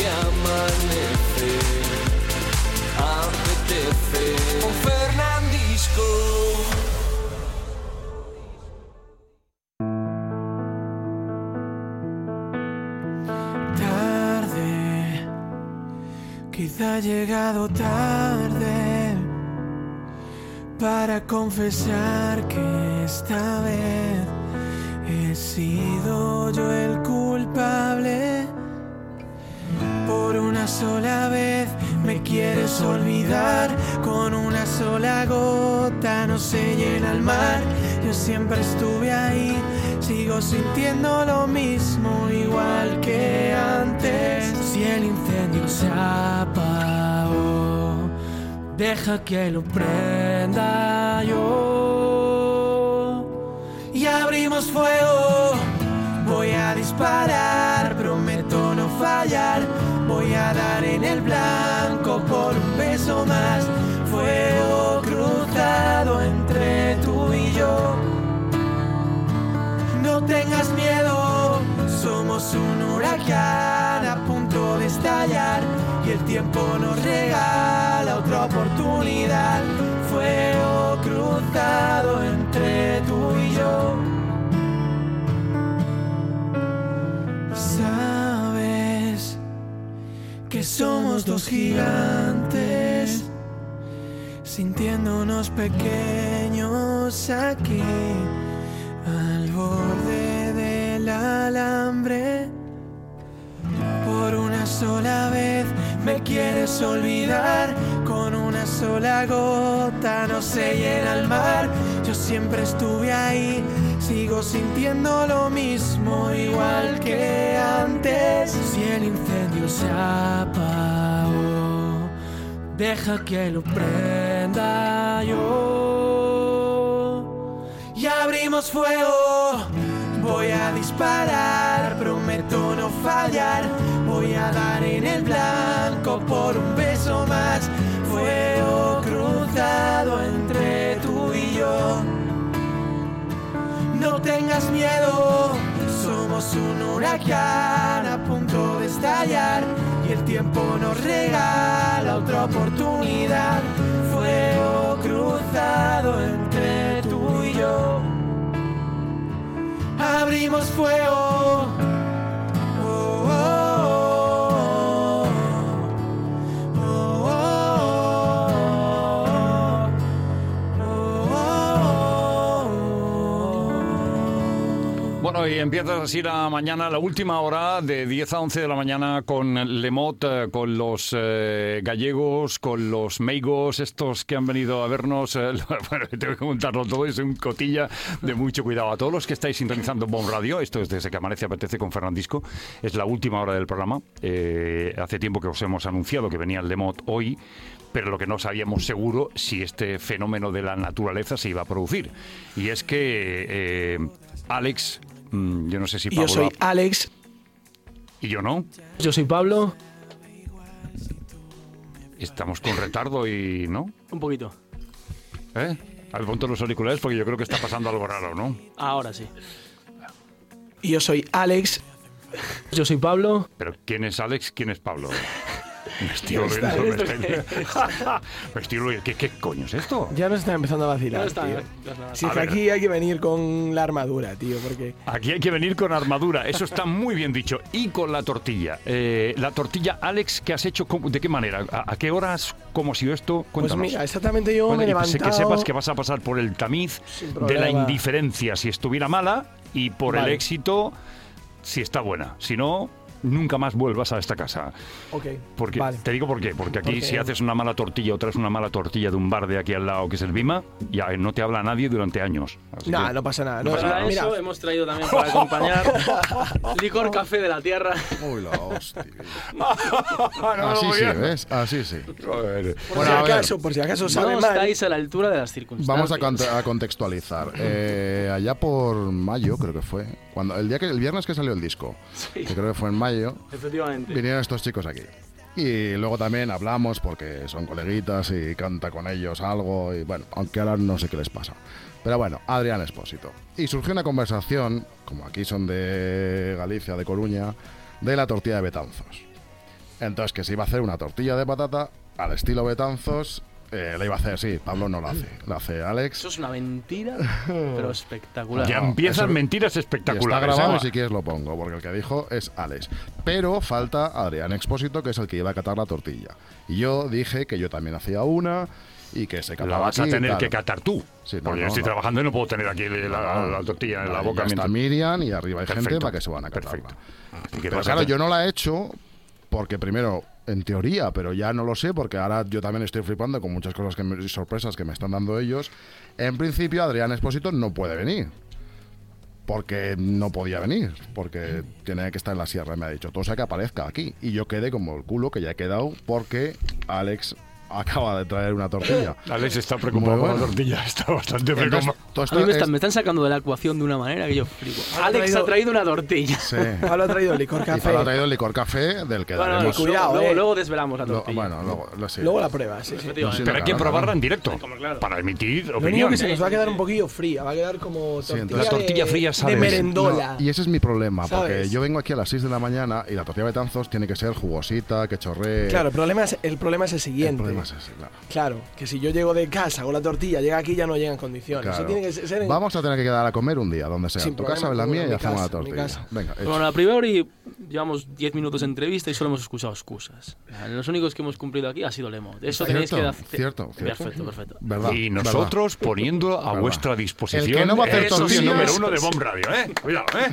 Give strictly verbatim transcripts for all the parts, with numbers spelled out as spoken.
amanecer apetece con Fernandisco. Tarde, quizá ha llegado tarde para confesar que esta vez he sido yo el culpable. Por una sola vez me quieres olvidar, con una sola gota no se llena el mar. Yo siempre estuve ahí, sigo sintiendo lo mismo, igual que antes. Si el incendio se apagó, deja que lo prenda yo. Y abrimos fuego, voy a disparar, prometo no fallar. Voy a dar en el blanco por un beso más. Fuego cruzado entre tú y yo. No tengas miedo, somos un huracán a punto de estallar. Y el tiempo nos regala otra oportunidad. Fuego cruzado entre tú y yo. Sabes que somos dos gigantes, sintiéndonos pequeños aquí, al borde del alambre. Por una sola vez me quieres olvidar, con una sola gota no se llena el mar. Yo siempre estuve ahí, sigo sintiendo lo mismo, igual que antes. Si el incendio se apagó, deja que lo prenda yo. Y abrimos fuego, voy a disparar, prometo no fallar. Voy a dar en el blanco por un beso más. Fuego cruzado entre tú y yo. No tengas miedo, somos un huracán a punto de estallar. Y el tiempo nos regala otra oportunidad. Fuego cruzado entre tú y yo. Abrimos fuego. Oh, oh, oh, oh, oh, oh, oh. Bueno, y empieza así la mañana, la última hora, de diez a once de la mañana, con Lemot, eh, con los eh, gallegos, con los meigos, estos que han venido a vernos. Eh, bueno, tengo que contarlo todo, es un cotilla de mucho cuidado. A todos los que estáis sintonizando Bon Radio, esto es Desde que amanece apetece con Fernandisco, es la última hora del programa. Eh, hace tiempo que os hemos anunciado que venía el Lemot hoy, pero lo que no sabíamos seguro si este fenómeno de la naturaleza se iba a producir. Y es que eh, Alex... Yo no sé si Pablo... Yo soy Alex. ¿Y yo no? Yo soy Pablo. Estamos con retardo y... ¿no? Un poquito. ¿Eh? A ver, ponte los auriculares porque yo creo que está pasando algo raro, ¿no? Ahora sí. Y yo soy Alex. Yo soy Pablo. ¿Pero quién es Alex? ¿Quién es Pablo? Me estoy volviendo... Me estoy, me estoy volviendo... ¿Qué, ¿Qué coño es esto? Ya nos está empezando a vacilar, No está, tío. no está. Si A es que ver. aquí hay que venir con la armadura, tío, porque... Aquí hay que venir con armadura, eso está muy bien dicho. Y con la tortilla. Eh, la tortilla, Alex, ¿qué has hecho? ¿Cómo- ¿De qué manera? ¿A, a qué horas? ¿Cómo ha sido esto? Pues Cuéntanos. mira, exactamente yo Bueno, me he y pues, levantado... que sepas que vas a pasar por el tamiz Sin de la problema. indiferencia si estuviera mala y por el Vale. éxito si está buena. Si no, nunca más vuelvas a esta casa. Ok, Porque, vale. Te digo por qué. Porque aquí Porque- si haces una mala tortilla o traes una mala tortilla de un bar de aquí al lado que es el Bima, ya no te habla nadie durante años. Así No, que- no pasa nada. No No, pasa Para nada. mira, eso hemos traído también para acompañar licor café de la tierra. Uy, la hostia. No, Así no, sí, ya. ¿ves? Así sí. Joder. por Bueno, si a ver. acaso, por si acaso sabe No mal. estáis a la altura de las circunstancias. Vamos a, conte- a contextualizar. Eh, allá por mayo, creo que fue, cuando el día que el viernes que salió el disco, Sí, que creo que fue en mayo, efectivamente. vinieron estos chicos aquí. Y luego también hablamos porque son coleguitas y canta con ellos algo y bueno, aunque ahora no sé qué les pasa. Pero bueno, Adrián Espósito. Y surgió una conversación, como aquí son de Galicia, de Coruña, de la tortilla de Betanzos. Entonces, que se iba a hacer una tortilla de patata al estilo Betanzos. Eh, la iba a hacer, sí, Pablo no la hace, la hace Alex. Eso es una mentira, pero espectacular. Ya No, empiezan eso- mentiras Y espectaculares. está grabado ¿eh? y si quieres lo pongo, porque el que dijo es Alex. Pero falta Adrián Expósito, que es el que iba a catar la tortilla. Y yo dije que yo también hacía una y que se La cataba vas a aquí, tener claro. que catar tú. Sí, no, porque yo no, estoy no. trabajando y no puedo tener aquí la, la- la tortilla en la Ahí boca. ya está mientras- Miriam y arriba hay gente Perfecto, para que se van a catarla. perfecto. ¿Y qué Pero vas a claro, hacer? yo no la he hecho porque primero, en teoría, pero ya no lo sé, porque ahora yo también estoy flipando con muchas cosas que me- y sorpresas que me están dando ellos. En principio, Adrián Expósito no puede venir. Porque no podía venir, porque tiene que estar en la sierra, me ha dicho. Todo sea que aparezca aquí. Y yo quedé como el culo, que ya he quedado, porque Alex acaba de traer una tortilla. Alex está preocupado Muy con bueno. la tortilla, está bastante Entonces, preocupado. todo A esto mí me es- están, me están sacando de la ecuación de una manera que yo flipo. Ha Alex traído- ha traído una tortilla. Sí. Pablo ha traído licor Y café. Pablo ha traído el licor café del que Bueno, daremos. cuidado, luego, eh. luego desvelamos la Lo- tortilla. bueno, luego, lo sé. Luego la prueba, sí, sí. Efectivamente. Pero hay que claro, probarla claro. en directo Como claro. para emitir Lo único opinión. que se nos va a quedar un poquillo fría, va a quedar como tortilla, entonces- La tortilla de, fría, de ¿sabes? merendola. No, y ese es mi problema, porque ¿Sabes? yo vengo aquí a las seis de la mañana y la tortilla de Betanzos tiene que ser jugosita, que chorree. Claro, el problema es el, problema es el el siguiente. problema es ese, claro. Claro, que si yo llego de casa, hago la tortilla, llega aquí ya no llega en condiciones. Claro. Eso tiene que ser en... Vamos a tener que quedar a comer un día, donde sea. Sin En tu problema, casa o en la seguro, mía en y mi hacemos casa, la en mi tortilla. casa. Venga, hecho. Bueno, a priori llevamos diez minutos de entrevista y solo hemos escuchado excusas. Los únicos que hemos cumplido aquí ha sido Lemot. Eso tenéis que Cierto, hacer. cierto, cierto. Perfecto, perfecto. ¿Verdad? Y ¿verdad? nosotros poniendo a Verdad. vuestra disposición. El que no va a hacer Eso sí, tortillas- número uno de Bomb Radio, ¿eh? Cuidado, ¿eh?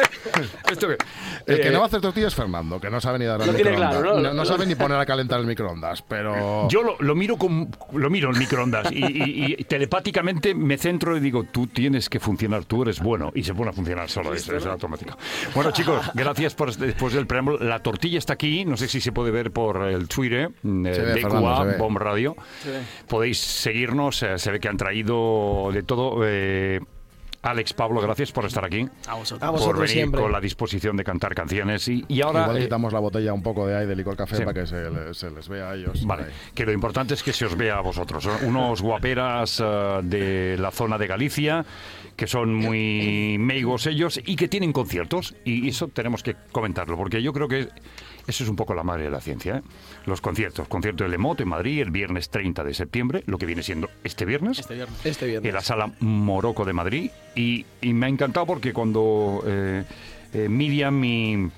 Esto que- El que eh, no va a hacer tortilla es Fernando, que no sabe ni dar al Lo tiene microondas. claro, ¿no? No, no sabe ni poner a calentar el microondas, pero... Yo lo, lo miro con, lo miro en microondas y, y- y telepáticamente me centro y digo, tú tienes que funcionar, tú eres bueno. Y se pone a funcionar solo, es, es automático. Bueno, chicos, gracias por después del preámbulo. La tortilla está aquí, no sé si se puede ver por el Twitter, eh, Se ve, de Fernando, Q A, se ve. Bomb Radio. Se ve. Podéis seguirnos, eh, se ve que han traído de todo. eh, Alex, Pablo, gracias por estar aquí. A vosotros. A Por vosotros venir siempre. con la disposición de cantar canciones. Y, y ahora... Igual eh, quitamos la botella un poco de ahí de licor café sí. para que se les, se les vea a ellos. Vale, Ahí. que lo importante es que se os vea a vosotros. ¿eh? Unos guaperas eh, de la zona de Galicia, que son muy meigos ellos y que tienen conciertos. Y eso tenemos que comentarlo, porque yo creo que eso es un poco la madre de la ciencia. ¿eh? Los conciertos. Concierto de Lemot en Madrid el viernes treinta de septiembre, lo que viene siendo este viernes. Este viernes. Este viernes. En la sala Morocco de Madrid. Y, y me ha encantado porque cuando eh, eh, Miriam y,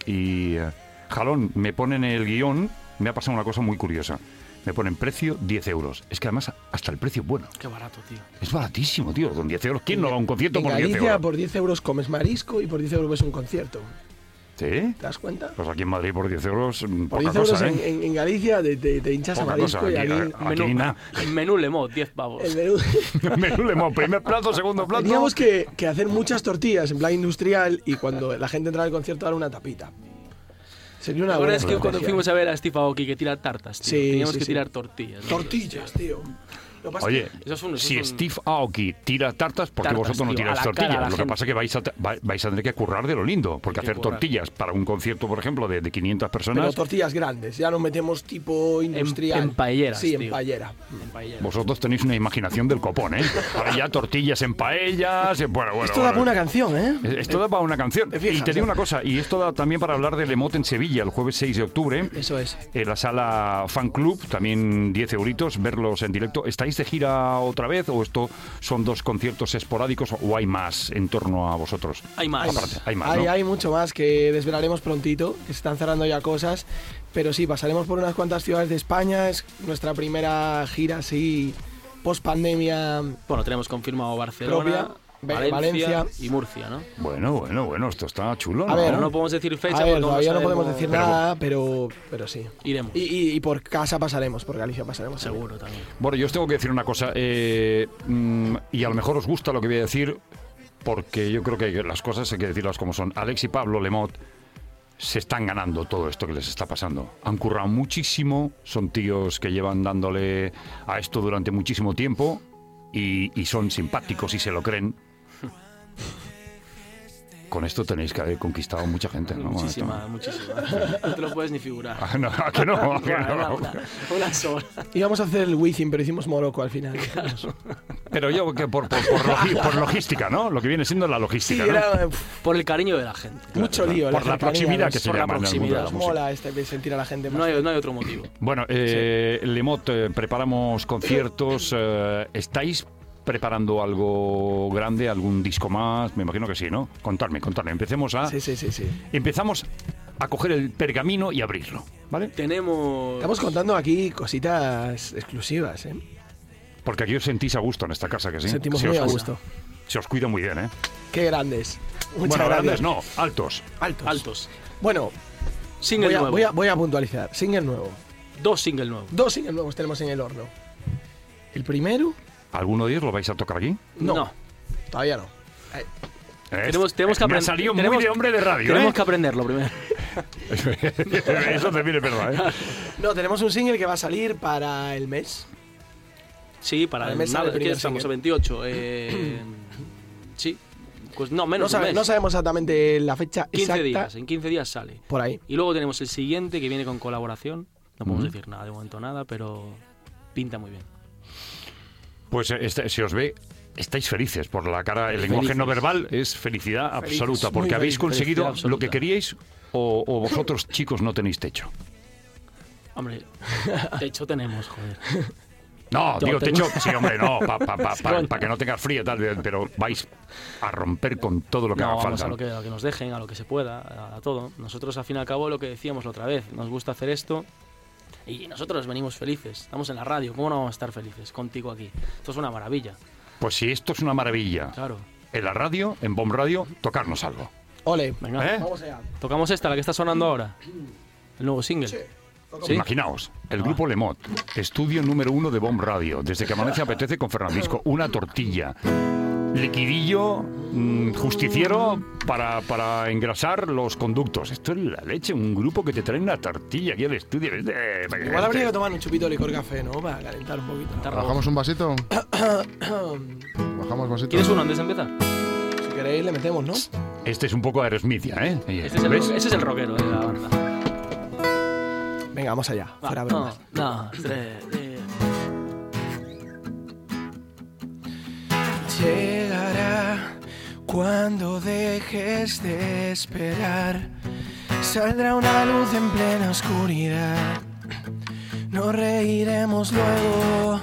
y eh, Jalón me ponen el guión, me ha pasado una cosa muy curiosa. Me ponen precio diez euros. Es que además hasta el precio es bueno. Qué barato, tío. Es baratísimo, tío. Con diez euros. ¿Quién no va a un concierto En por diez Galicia euros? por diez euros comes marisco y por diez euros ves un concierto. ¿Sí? ¿Te das cuenta? Pues aquí en Madrid por diez euros, mm, Por poca diez euros cosa, en, ¿eh? en- en Galicia te, te- te hinchas a Poca marisco cosa. y Aquí, aquí... Aquí Menú, nada. menú Lemot, diez pavos. el menú- Menú Lemón, primer plato, segundo plato. Teníamos que, que hacer muchas tortillas en plan industrial y cuando la gente entrara al concierto dar una tapita. Sería una ¿Te buena acuerdas que cuando estrategia. fuimos a ver a Steve Aoki que tira tartas, tío? Sí, Teníamos sí, que sí. tirar tortillas. ¿no? Tortillas, tío. Lo que pasa Oye, es que- Eso es un- eso si es un- Steve Aoki tira tartas, ¿por qué Tartas, vosotros no tío, tiráis a la cara a tortillas? la Lo que gente. pasa es que vais a, te- va- vais a tener que currar de lo lindo, porque Hay que hacer currar. tortillas para un concierto, por ejemplo, de, de quinientas pero personas, tortillas grandes, ya nos metemos tipo industrial. en paelleras, Sí, en tío. paellera. En paellera. vosotros tenéis una imaginación del copón, ¿eh? Ahora ya tortillas en paellas, eh, bueno, bueno. Esto da bueno. para una canción, ¿eh? Esto da para una canción. ¿Te fijas, Y te digo eh? una cosa, y esto da también para hablar de Lemot en Sevilla el jueves seis de octubre. Eso es. En la sala Fan Club, también diez euritos, verlos en directo. ¿Estáis de gira otra vez o esto son dos conciertos esporádicos o hay más en torno a vosotros? Hay más. Aparte, hay más, Hay, ¿no? hay mucho más que desvelaremos prontito, que se están cerrando ya cosas, pero sí, pasaremos por unas cuantas ciudades de España, es nuestra primera gira así post pandemia. Bueno, tenemos confirmado Barcelona, Propia, Ve- Valencia, Valencia. y Murcia, ¿no? Bueno, bueno, bueno, esto está chulo, A ¿no? ver, Pero no podemos decir fecha A ver, porque todavía no sabemos- podemos decir Pero- nada, pero, pero sí. Iremos. Y, y- y por casa pasaremos, por Galicia pasaremos. Seguro también. Bueno, yo os tengo que decir una cosa, eh, mm, y a lo mejor os gusta lo que voy a decir, porque yo creo que las cosas hay que decirlas como son. Alex y Pablo Lemot se están ganando todo esto que les está pasando. Han currado muchísimo, son tíos que llevan dándole a esto durante muchísimo tiempo y, y son simpáticos y se lo creen. con esto tenéis que haber conquistado mucha gente, ¿no? Muchísima, muchísima. No te lo puedes ni figurar. Ah, no, ¿a que no? ¿A que no? Una, una, una sola. Íbamos a hacer el Wizzing, pero hicimos Morocco al final. Pero yo, que por, por, por, logi- por logística, ¿no? Lo que viene siendo la Sí, logística, ¿no? era uf, Por el cariño de la gente. mucho lío. Por la cercanía, proximidad nos- que se por la llama en el mundo de la proximidad. Nos música. mola este de sentir a la gente más. No hay, no hay otro motivo. Bueno, eh, Lemot, eh, preparamos conciertos. eh, ¿Estáis preparando algo grande, algún disco más? Me imagino que sí, ¿no? Contadme, contadme. Empecemos a... Sí, sí, sí, sí. Empezamos a coger el pergamino y abrirlo, ¿vale? Tenemos... Estamos contando aquí cositas exclusivas, ¿eh? Porque aquí os sentís a gusto en esta casa, que sí. Sentimos Se muy os a cuida- gusto. Se os cuida muy bien, ¿eh? Qué grandes. Muchas bueno, gracias. grandes no, altos. Altos. Altos. Bueno, Single voy a, nuevo. voy, a, voy a puntualizar. Single nuevo. Dos single nuevos. Dos singles nuevos tenemos en el horno. El primero, ¿Alguno de ellos lo vais a tocar aquí? no. Todavía no. Eh, ¿Eh? Tenemos- tenemos que Me ha aprend- salido tenemos- muy de hombre de radio, Tenemos ¿eh? que aprenderlo primero. Eso te viene verdad, ¿eh? No, tenemos un single que va a salir para el mes. Sí, para Al el mes sale nada, el ¿qué primer estamos? single. A veintiocho. Eh, sí. Pues no, No, menos de un sabe- mes. no sabemos exactamente la fecha quince exacta. días. En quince días sale. Por ahí. Y luego tenemos el siguiente que viene con colaboración. No podemos Ujú. decir nada, de momento nada, pero pinta muy bien. Pues eh, este, se os ve, estáis felices por la cara, el lenguaje Felices. no verbal es felicidad Felices, absoluta, muy porque habéis felices, conseguido felicidad lo que absoluta. queríais o, o vosotros chicos no tenéis techo. Hombre, techo tenemos, joder. No, Yo digo tengo- techo, sí hombre, no, para pa, pa, pa- Coño. pa que no tengas frío y tal, pero vais a romper con todo lo que No, haga vamos falta. a lo que, a lo que nos dejen, a lo que se pueda, a, a todo. Nosotros, al fin y al cabo, lo que decíamos la otra vez, nos gusta hacer esto y nosotros venimos felices. Estamos en la radio, ¿cómo no vamos a estar felices contigo aquí? Esto es una maravilla, Pues si esto es una maravilla, claro. en la radio, en Bomb Radio, tocarnos algo. Ole. Venga, ¿Eh? Vamos allá. tocamos esta, la que está sonando ahora. El nuevo single. Sí. ¿Sí? Imaginaos, el grupo Lemot, estudio número uno de Bomb Radio, desde que amanece apetece con Fernandisco, una tortilla, liquidillo, mmm, justiciero para, para engrasar los conductos. Esto es la leche, un grupo que te trae una tortilla aquí al estudio. Eh, Igual habría que tomar un chupito de licor café, ¿no? Para calentar un poquito. Está rojo. ¿Bajamos un vasito? ¿Bajamos vasito? ¿Quieres uno antes de empezar? Si queréis le metemos, ¿no? Este es un poco Aerosmithia, ¿eh? Este es el, ¿Ves? ese es el rockero de la banda. Venga, vamos allá. Va, Fuera bromas. no, no, tres, eh. Llegará cuando dejes de esperar. Saldrá una luz en plena oscuridad. Nos reiremos luego.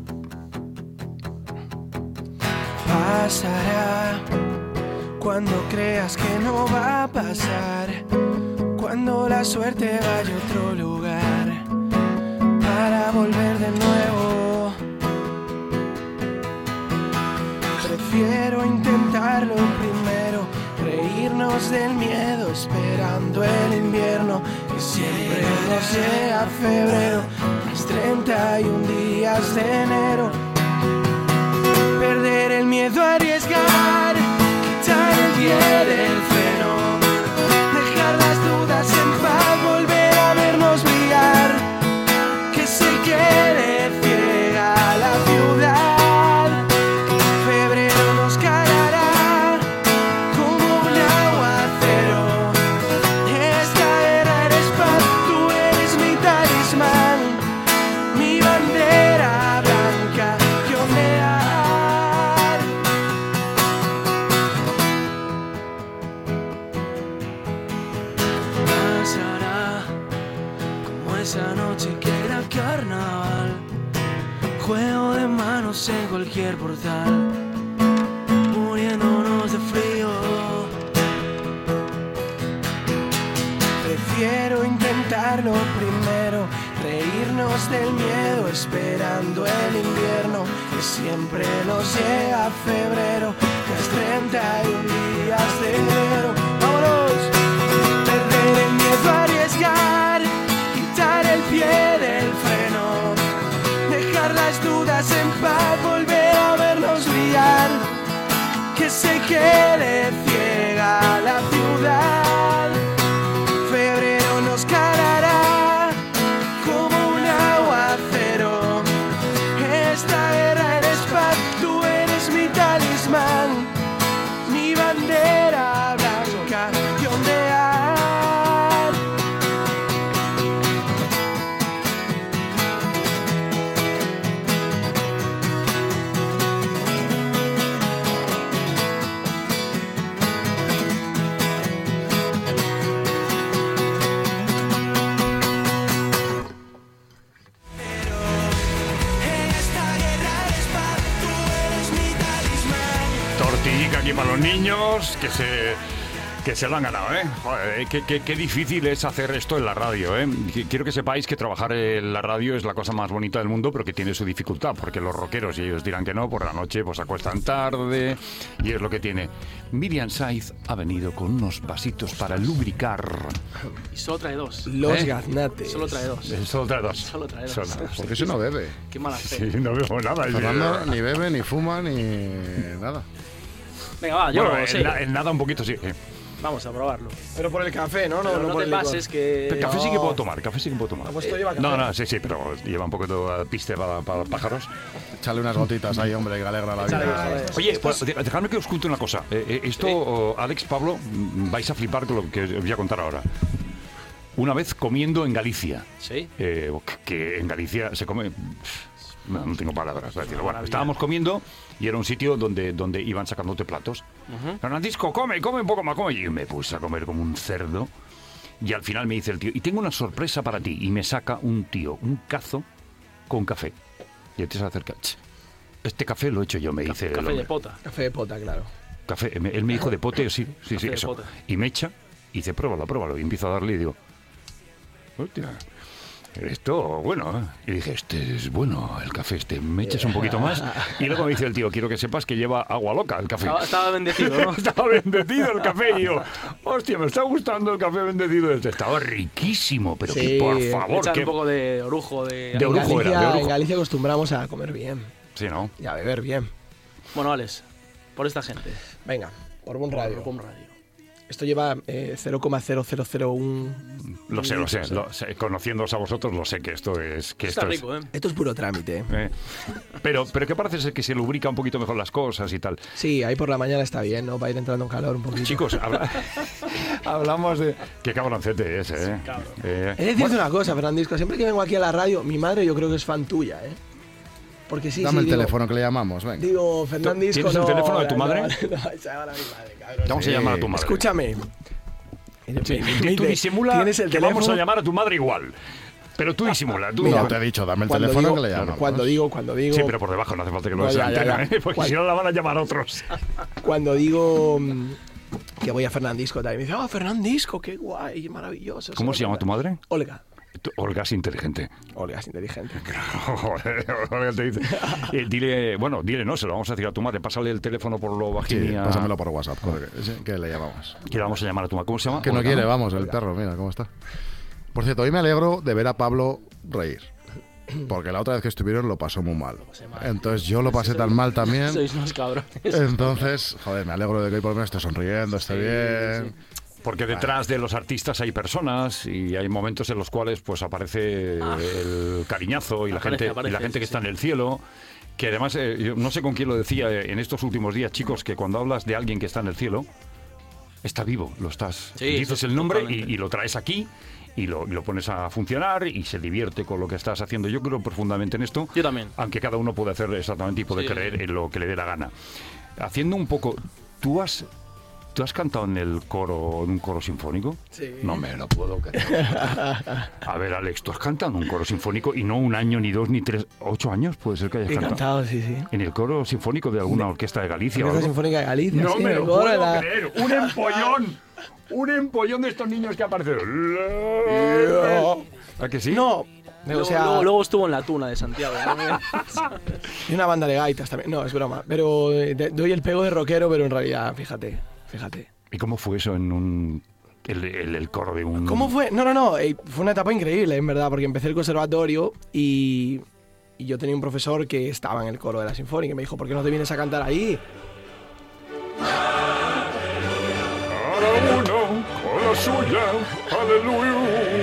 Pasará cuando creas que no va a pasar. Cuando la suerte vaya a otro lugar para volver de nuevo. Prefiero intentarlo primero, reírnos del miedo esperando el invierno que siempre nos llega a febrero, las treinta y un días de enero. Perder el miedo a arriesgar, quitar el pie del freno, dejar las dudas en paz, volver a vernos brillar, que se quede ciega la ciudad. Febrero nos calará como un aguacero. Esta guerra eres paz, tú eres mi talismán, mi bandera blanca que ondear. Pasará como esa noche que era carnaval, juego de manos en cualquier portal, muriéndonos de frío. Prefiero intentarlo primero, reírnos del miedo esperando el invierno que siempre nos llega a febrero, las treinta y un días de enero. ¡Vámonos! Perder el miedo a arriesgar, quitar el pie del freno, dejar las dudas en paz, volver a vernos brillar, que se quede ciega la ciudad. Febrero nos calará como un aguacero. Esta guerra eres paz, tú eres mi talismán, mi bandera blanca para los niños que se... Que se lo han ganado, ¿eh? Joder, qué, qué, qué difícil es hacer esto en la radio, ¿eh? Quiero que sepáis que trabajar en la radio es la cosa más bonita del mundo, pero que tiene su dificultad, porque los rockeros, y ellos dirán que no, por la noche pues acuestan tarde, y es lo que tiene. Miriam Saiz ha venido con unos vasitos para lubricar. Y solo trae dos. Los ¿Eh? gaznates. Solo trae dos. Eh, Solo trae dos. Solo trae dos. Solo dos. Porque si no bebe. Qué mala fe. Sí, no veo nada. Fernando ni bebe, ni fuma, ni nada. Venga, va, yo Bueno, sí. en, na- en nada un poquito sí. eh. Vamos a probarlo. Pero por el café, ¿no? No, Pero no no por te el licor. pases que... Pero café sí que puedo tomar, café sí que puedo tomar. Ah, pues esto lleva café. No, no, sí, sí, pero lleva un poco de piste para, para pájaros. Echale unas gotitas ahí, hombre, que alegra la Échale, vida. joder. Oye, pues, de- dejadme que os cuente una cosa. Eh, eh, esto, Sí. oh, Alex, Pablo, mm, vais a flipar con lo que os voy a contar ahora. Una vez comiendo en Galicia, Sí. eh, que en Galicia se come... No, no tengo palabras para decirlo. Bueno, maravilla. estábamos comiendo y era un sitio donde, donde iban sacándote platos. Fernandisco, come, come un poco más, come. Y me puse a comer como un cerdo. Y al final me dice el tío, y tengo una sorpresa para ti. Y me saca un tío, un cazo con café. Y él te se acerca. "Ch, este café lo he hecho yo", me dice el Café hombre. de pota. Café de pota, claro. Café, él me dijo de pote, sí, sí, sí, Café de eso. pote. Y me echa y dice, pruébalo, pruébalo. Y empiezo a darle y digo, hostia, esto, bueno. ¿eh?". Y dije, este es bueno, el café este, me echas un poquito más. Y luego me dice el tío, quiero que sepas que lleva agua loca el café. Estaba, estaba bendecido, ¿no? Estaba bendecido el café y yo, hostia, me está gustando el café bendecido. Este estaba riquísimo, pero Sí, que por favor, Echar que... un poco de orujo, de... De En orujo era, Galicia, de orujo. en Galicia acostumbramos a comer bien Sí, ¿no? y a beber bien. Bueno, Alex, por esta gente. Venga, por Bon Radio. Pon radio. Esto lleva eh, cero coma cero cero cero uno. Lo sé, lo sé, lo sé. Conociéndoos a vosotros, lo sé que esto es... Que Está esto es- rico, ¿eh? Esto es puro trámite. ¿eh? Eh, pero, pero que parece ser que se lubrica un poquito mejor las cosas y tal. Sí, ahí por la mañana está bien, ¿no? Para ir entrando en calor un poquito. Chicos, habla- hablamos de... Qué cabroncete es, ¿eh? Eh, He de decirte una cosa, Fernandisco. Siempre que vengo aquí a la radio, mi madre yo creo que es fan tuya, ¿eh? Porque sí, Dame sí, el digo, teléfono que le llamamos, venga. Digo, Fernandisco, ¿Tienes el no, teléfono de tu no, madre? No, no, esa era mi madre, cabrón. Vamos Sí. a llamar a tu madre. Escúchame. Sí, Me tú dice, disimula ¿tienes el que vamos a teléfono? llamar a tu madre igual. Pero tú disimula. Tú Mira, No, te he dicho, dame el Cuando teléfono digo- que le llamamos. Cuando digo, cuando digo, Sí, pero por debajo, no hace falta que lo No, des en ya, ya, antena, ya. ¿eh? Porque ¿Cuál? si no la van a llamar otros. cuando digo mm, que voy a Fernandisco, también me dice, oh, Fernandisco, qué guay, maravilloso. ¿Cómo se llama tu madre? Olga. Tú- Olga es inteligente. Olga es inteligente. Joder, Olga te dice. Eh, dile, bueno, dile no, se lo vamos a decir a tu madre. Pásale el teléfono por lo Sí, bajín y a- pásamelo por WhatsApp, joder, que, sí, que le llamamos. que le vamos a llamar a tu madre. ¿Cómo se llama? Que no Olga, quiere, vamos, el perro, mira cómo está. Por cierto, hoy me alegro de ver a Pablo reír. Porque la otra vez que estuvieron lo pasó muy mal. Entonces yo lo pasé tan mal también. Sois unos cabrones. Entonces, joder, me alegro de que hoy por lo menos esté sonriendo, esté bien. Porque detrás de los artistas hay personas y hay momentos en los cuales pues aparece el cariñazo y la Aparece, gente aparece, y la gente que sí, está en el cielo. Que además, eh, yo no sé con quién lo decía eh, en estos últimos días, chicos, que cuando hablas de alguien que está en el cielo, está vivo, lo estás. Sí, dices sí, el nombre y, totalmente. y lo traes aquí y lo, y lo pones a funcionar y se divierte con lo que estás haciendo. Yo creo profundamente en esto. Yo también. Aunque cada uno puede hacer exactamente y puede Sí. creer en lo que le dé la gana. Haciendo un poco. ¿Tú has, ¿tú has cantado en el coro, en un coro sinfónico? Sí. No me lo puedo creer. A ver, Alex, tú has cantado en un coro sinfónico y no un año, ni dos, ni tres, ocho años, puede ser que hayas He cantado. cantado, sí, sí. En el coro sinfónico de alguna orquesta de Galicia. o Orquesta algo. Sinfónica de Galicia. No sí, me el lo coro puedo de la- creer. Un empollón. Un empollón de estos niños que aparecen. ¿A que sí? No, Luego, o sea, luego, luego estuvo en la tuna de Santiago. ¿no? y una banda de gaitas también. No, es broma. Pero eh, de- doy el pego de rockero, pero en realidad, fíjate, fíjate. ¿Y cómo fue eso en un. El, el- el coro de un. ¿Cómo fue? No, no, no. eh, Fue una etapa increíble, en verdad, porque empecé el conservatorio y, y yo tenía un profesor que estaba en el coro de la Sinfónica y me dijo, ¿por qué no te vienes a cantar ahí? Cada uno con la suya, aleluya.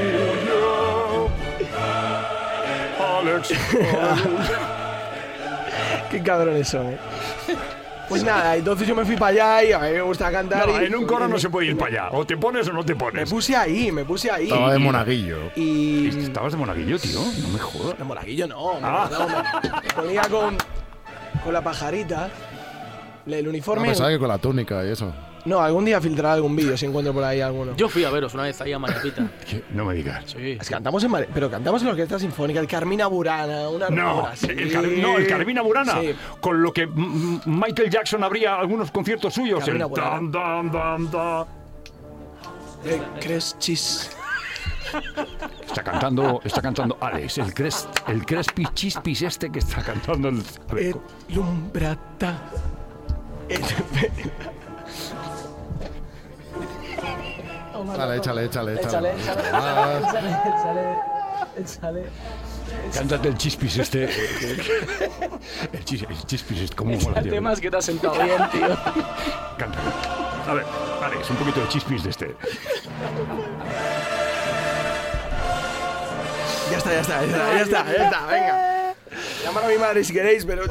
Alex, Qué cabrones son, eh. Pues nada, entonces yo me fui para allá y a mí me gusta cantar. no, y, en un coro no se puede ir para allá. O te pones o no te Me pones. puse ahí, me puse ahí. Estaba de monaguillo. Y... Estabas de monaguillo, tío. No me jodas. De monaguillo no, me, Ah. no, me- me ponía con, con la pajarita, el No uniforme. pensaba que con la túnica y eso. No, algún día filtrará algún vídeo si encuentro por ahí alguno. Yo fui a veros una vez ahí a Mariapita. No me digas. Sí. Es que cantamos en Mare- pero cantamos en la Orquesta Sinfónica, el Carmina Burana, una No, obra así. el, Car- no, el Carmina Burana, Sí. con lo que mm, Michael Jackson abría algunos conciertos suyos. Carmina El Burana. dan, dan, dan, dan. Eh, Crespis. Está cantando, está cantando Alex, el Cres, el Crespis Chispis este que está cantando el. A ver, Et lumbrata. Et... Dale, échale, échale, Échale, échale. échale, Ah, échale, échale, échale. cántate el Chispis este. El, chis, el Chispis este, ¿cómo mola, El tío? tema es que te has sentado bien, tío. Cántalo. A ver, Alex, un poquito de Chispis de este. Ya está, ya está, ya está, ya está, ya está, venga. Llamar a mi madre si queréis, pero...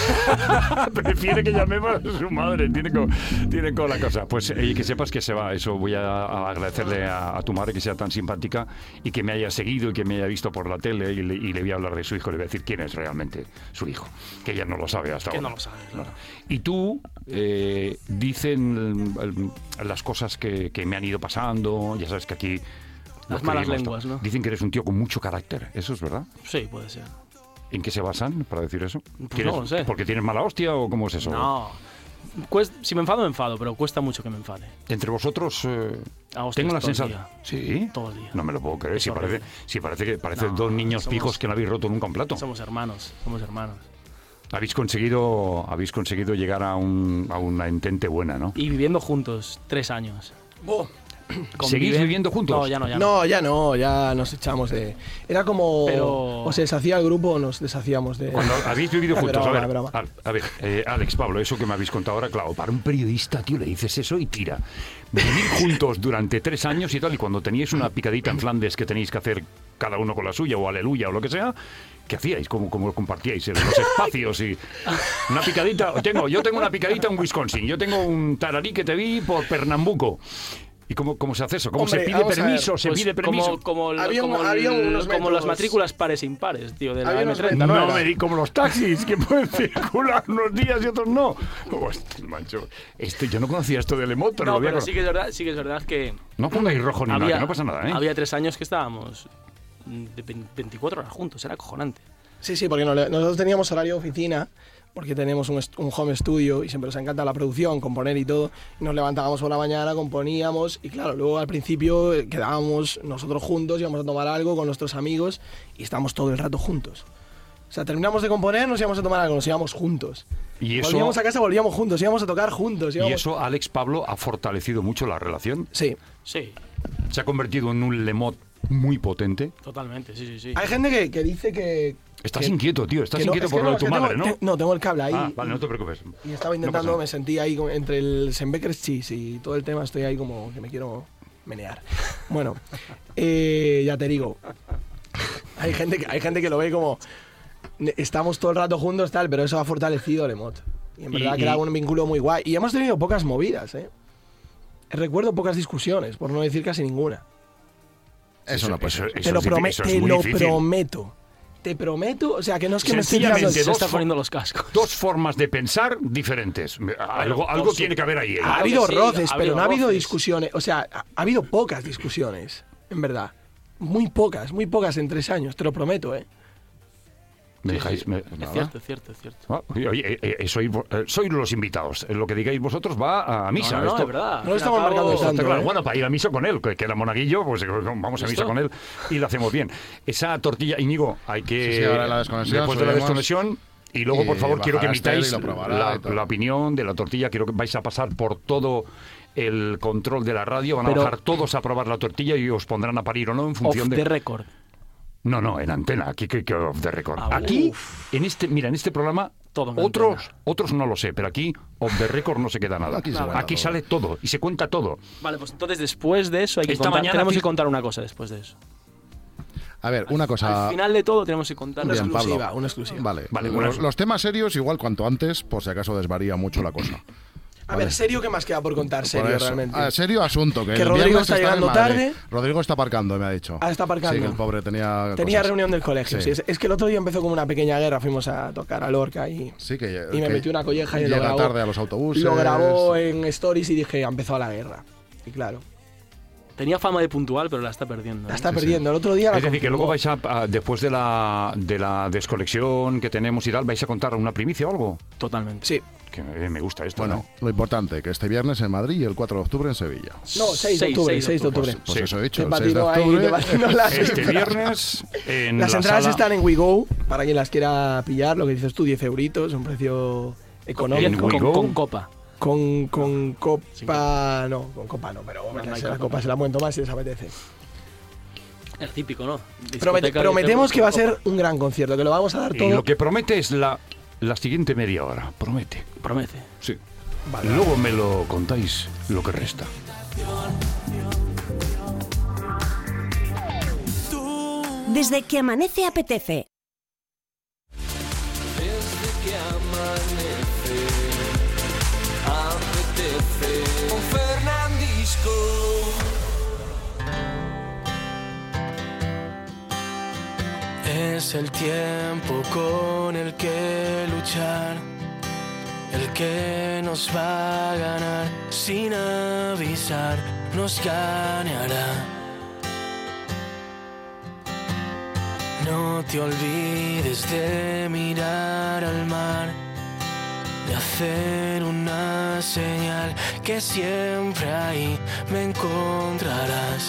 Prefiere que llamemos a su madre, tiene con, tiene con la cosa. Pues eh, que sepas que se va, eso voy a, a agradecerle a, a tu madre que sea tan simpática y que me haya seguido y que me haya visto por la tele y le, y le voy a hablar de su hijo, le voy a decir quién es realmente su hijo, que ella no lo sabe hasta Que ahora. no lo sabe, claro. Y tú, eh, dicen eh, las cosas que, que me han ido pasando, ya sabes que aquí... Las los malas queremos, lenguas, ¿no? Dicen que eres un tío con mucho carácter, ¿eso es verdad? Sí, puede ser. ¿En qué se basan para decir eso? Pues ¿Tienes- no lo sé. ¿Porque tienes mala hostia o cómo es eso? No. Cuest- si me enfado, me enfado, pero cuesta mucho que me enfade. Entre vosotros eh, A hostias tengo la todo el sensación. día. Sí. Todo el día. No me lo puedo creer. Es Si horrible. parece, si parece que parecen No, dos niños somos- pijos que no habéis roto nunca un plato. Somos hermanos, somos hermanos. Habéis conseguido, habéis conseguido llegar a, un, a una entente buena, ¿no? Y viviendo juntos tres años. Oh. ¿Seguís Conviven- viviendo juntos? No, ya no, ya no. No, ya no, ya nos echamos de... Era como... Pero- O se deshacía el grupo o nos deshacíamos de... Cuando habéis vivido Es juntos, broma, a ver, broma. a, a ver eh, Alex, Pablo, eso que me habéis contado ahora, claro, para un periodista, tío, le dices eso y tira. Vivir juntos durante tres años y tal, y cuando teníais una picadita en Flandes que tenéis que hacer cada uno con la suya, o aleluya, o lo que sea, ¿qué hacíais? ¿Cómo, cómo compartíais en los espacios? Y una picadita, tengo, yo tengo una picadita en Wisconsin, yo tengo un tararí que te vi por Pernambuco. ¿Y cómo, cómo se hace eso? ¿Cómo Hombre, se pide vamos a ver, permiso? ¿Se Pues pide permiso? Como, como, el- Había un- como, el- había unos como las métodos. matrículas pares e impares, tío, de la Había M unos treinta. métodos. No era. me di como los taxis, que pueden circular unos días y otros no. Hostia, macho. Este, yo no conocía esto del emot, pero No, lo voy a pero conocer. sí que es verdad, sí que es verdad que No pongáis rojo ni nada, había, que no pasa nada, ¿eh? había tres años que estábamos de vein- veinticuatro horas juntos, era acojonante. Sí, sí, porque no le- nosotros teníamos horario de oficina, porque tenemos un, est- un home studio y siempre nos encanta la producción, componer y todo. Y nos levantábamos por la mañana, componíamos y claro, luego al principio eh, quedábamos nosotros juntos, íbamos a tomar algo con nuestros amigos y estábamos todo el rato juntos. O sea, terminamos de componer, nos íbamos a tomar algo, nos íbamos juntos. Y eso, Volvíamos a casa, volvíamos juntos, íbamos a tocar juntos. y íbamos- eso, Alex, Pablo, ha fortalecido mucho la relación. Sí. Sí, Se ha convertido en un lemot muy potente. totalmente, sí, sí, sí. Hay gente que, que dice que... Estás que- inquieto, tío. Estás que no, inquieto es que por lo no, de es tu que tengo- madre, ¿no? te- no, tengo el cable ahí. Ah, vale, no te preocupes. Y estaba No intentando, pasa me sentí ahí como entre el Sembeckers Cheese y todo el tema, estoy ahí como que me quiero menear. Bueno, eh, ya te digo, hay gente, que, hay gente que lo ve como, ne- estamos todo el rato juntos, tal, pero eso ha fortalecido el emot. Y en Y- verdad ha y- creado un vínculo muy guay. Y hemos tenido pocas movidas, ¿eh? Recuerdo pocas discusiones, por no decir casi ninguna. Eso no puede eso, ser. eso te lo, es difí- prome- eso es te muy lo difícil. prometo. Te prometo, o sea, que no es que me esté Sencillamente, tirando... Se dos está fo- poniendo los cascos. Dos formas de pensar diferentes. Algo, por algo su- tiene que haber ahí. ¿eh? Ha Claro habido que sí, roces, ha pero habido no ha habido roces. discusiones. O sea, ha, ha habido pocas discusiones, en verdad. Muy pocas, muy pocas en tres años, te lo prometo, ¿eh? ¿Me dejáis? me- Es nada. cierto, es cierto, es cierto. Ah, oye, oye, eh, eh, sois, vo- eh, sois los invitados. Eh, Lo que digáis vosotros va a misa. No, no, no, Esto- es verdad. No lo Al fin y estamos al cabo, marcando Está tanto, claro. ¿eh? Bueno, para ir a misa con él, que que era monaguillo, pues eh, vamos a misa ¿Listo? con él y lo hacemos bien. Esa tortilla, Íñigo, hay que... Sí, sí, ahora la desconexión, Después de la subimos desconexión... Y luego, por y favor, quiero que bajará Esther y emitáis lo probará la, y todo. la opinión de la tortilla. Quiero que vais a pasar por todo el control de la radio. Van a Pero- bajar todos a probar la tortilla y os pondrán a parir o no en Off función the de... record. No, no, en antena, aquí que, que off the record. Ah, Aquí, uf. en este, mira, en este programa, Todo en otros, antena. otros no lo sé, pero aquí off the record no se queda nada. Aquí se Aquí, cuenta todo. sale todo y se cuenta todo. Vale, pues entonces después de eso hay que Esta contar, mañana tenemos fi- que contar una cosa después de eso. A ver, una cosa... Al final de todo tenemos que contar Una Bien, exclusiva, Pablo. una exclusiva. Vale, Vale, los, bueno. los temas serios igual cuanto antes, por si acaso desvaría mucho la cosa. A Vale. ver, serio, ¿qué más queda por contar? Por Serio, eso. realmente. Ah, serio asunto. Que, Que el Rodrigo viernes está en llegando Madrid. tarde. Rodrigo está aparcando, me ha dicho. Ah, está aparcando. Sí, que el pobre tenía Tenía cosas. reunión del colegio, sí. Sí. Es, es que el otro día empezó como una pequeña guerra, fuimos a tocar a Lorca y, Sí, que, y me que metió una colleja y lo llega grabó. tarde a los autobuses. Lo grabó en stories y dije, ha empezado la guerra. Y claro, Tenía fama de puntual, pero la está perdiendo. la ¿eh? está Sí, sí. perdiendo. El otro día la Es decir, que luego confirmó. vais a, a- después de la, de la desconexión que tenemos y tal, vais a contar una primicia o algo. Totalmente. Sí. Que eh, me gusta esto, Bueno, ¿no? lo importante, que este viernes en Madrid y el cuatro de octubre en Sevilla. No, seis de octubre, seis de octubre. Pues Sí. eso he dicho, Te el seis de patinó ahí, octubre. te patinó la Este cifra. viernes en Las la entradas sala- están en WeGo, para quien las quiera pillar, lo que dices tú, diez euritos, un precio económico. En Con, WeGo. con copa. Con, con copa, no, con copa no, pero No, no hay se la copa. copa se la pueden tomar si les apetece. Es típico, ¿no? Promete- Discoteca de prometemos cerdos que va a con ser copa. un gran concierto, que lo vamos a dar Y todo. lo que promete es la, la siguiente media hora. Promete. Promete. Sí. Vale. Luego me lo contáis lo que resta. Desde que amanece apetece. Desde que amanece, apetece con Fernandisco. Es el tiempo con el que luchar, el que nos va a ganar sin avisar, nos ganará. No te olvides de mirar al mar, de hacer una señal que siempre ahí me encontrarás.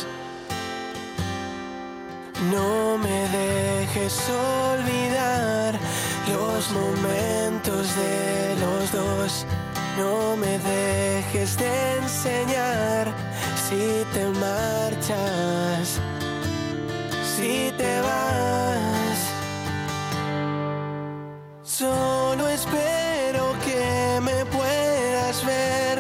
No me dejes olvidar los momentos de los dos. No me dejes de enseñar si te marchas, si te vas. Solo espero que me puedas ver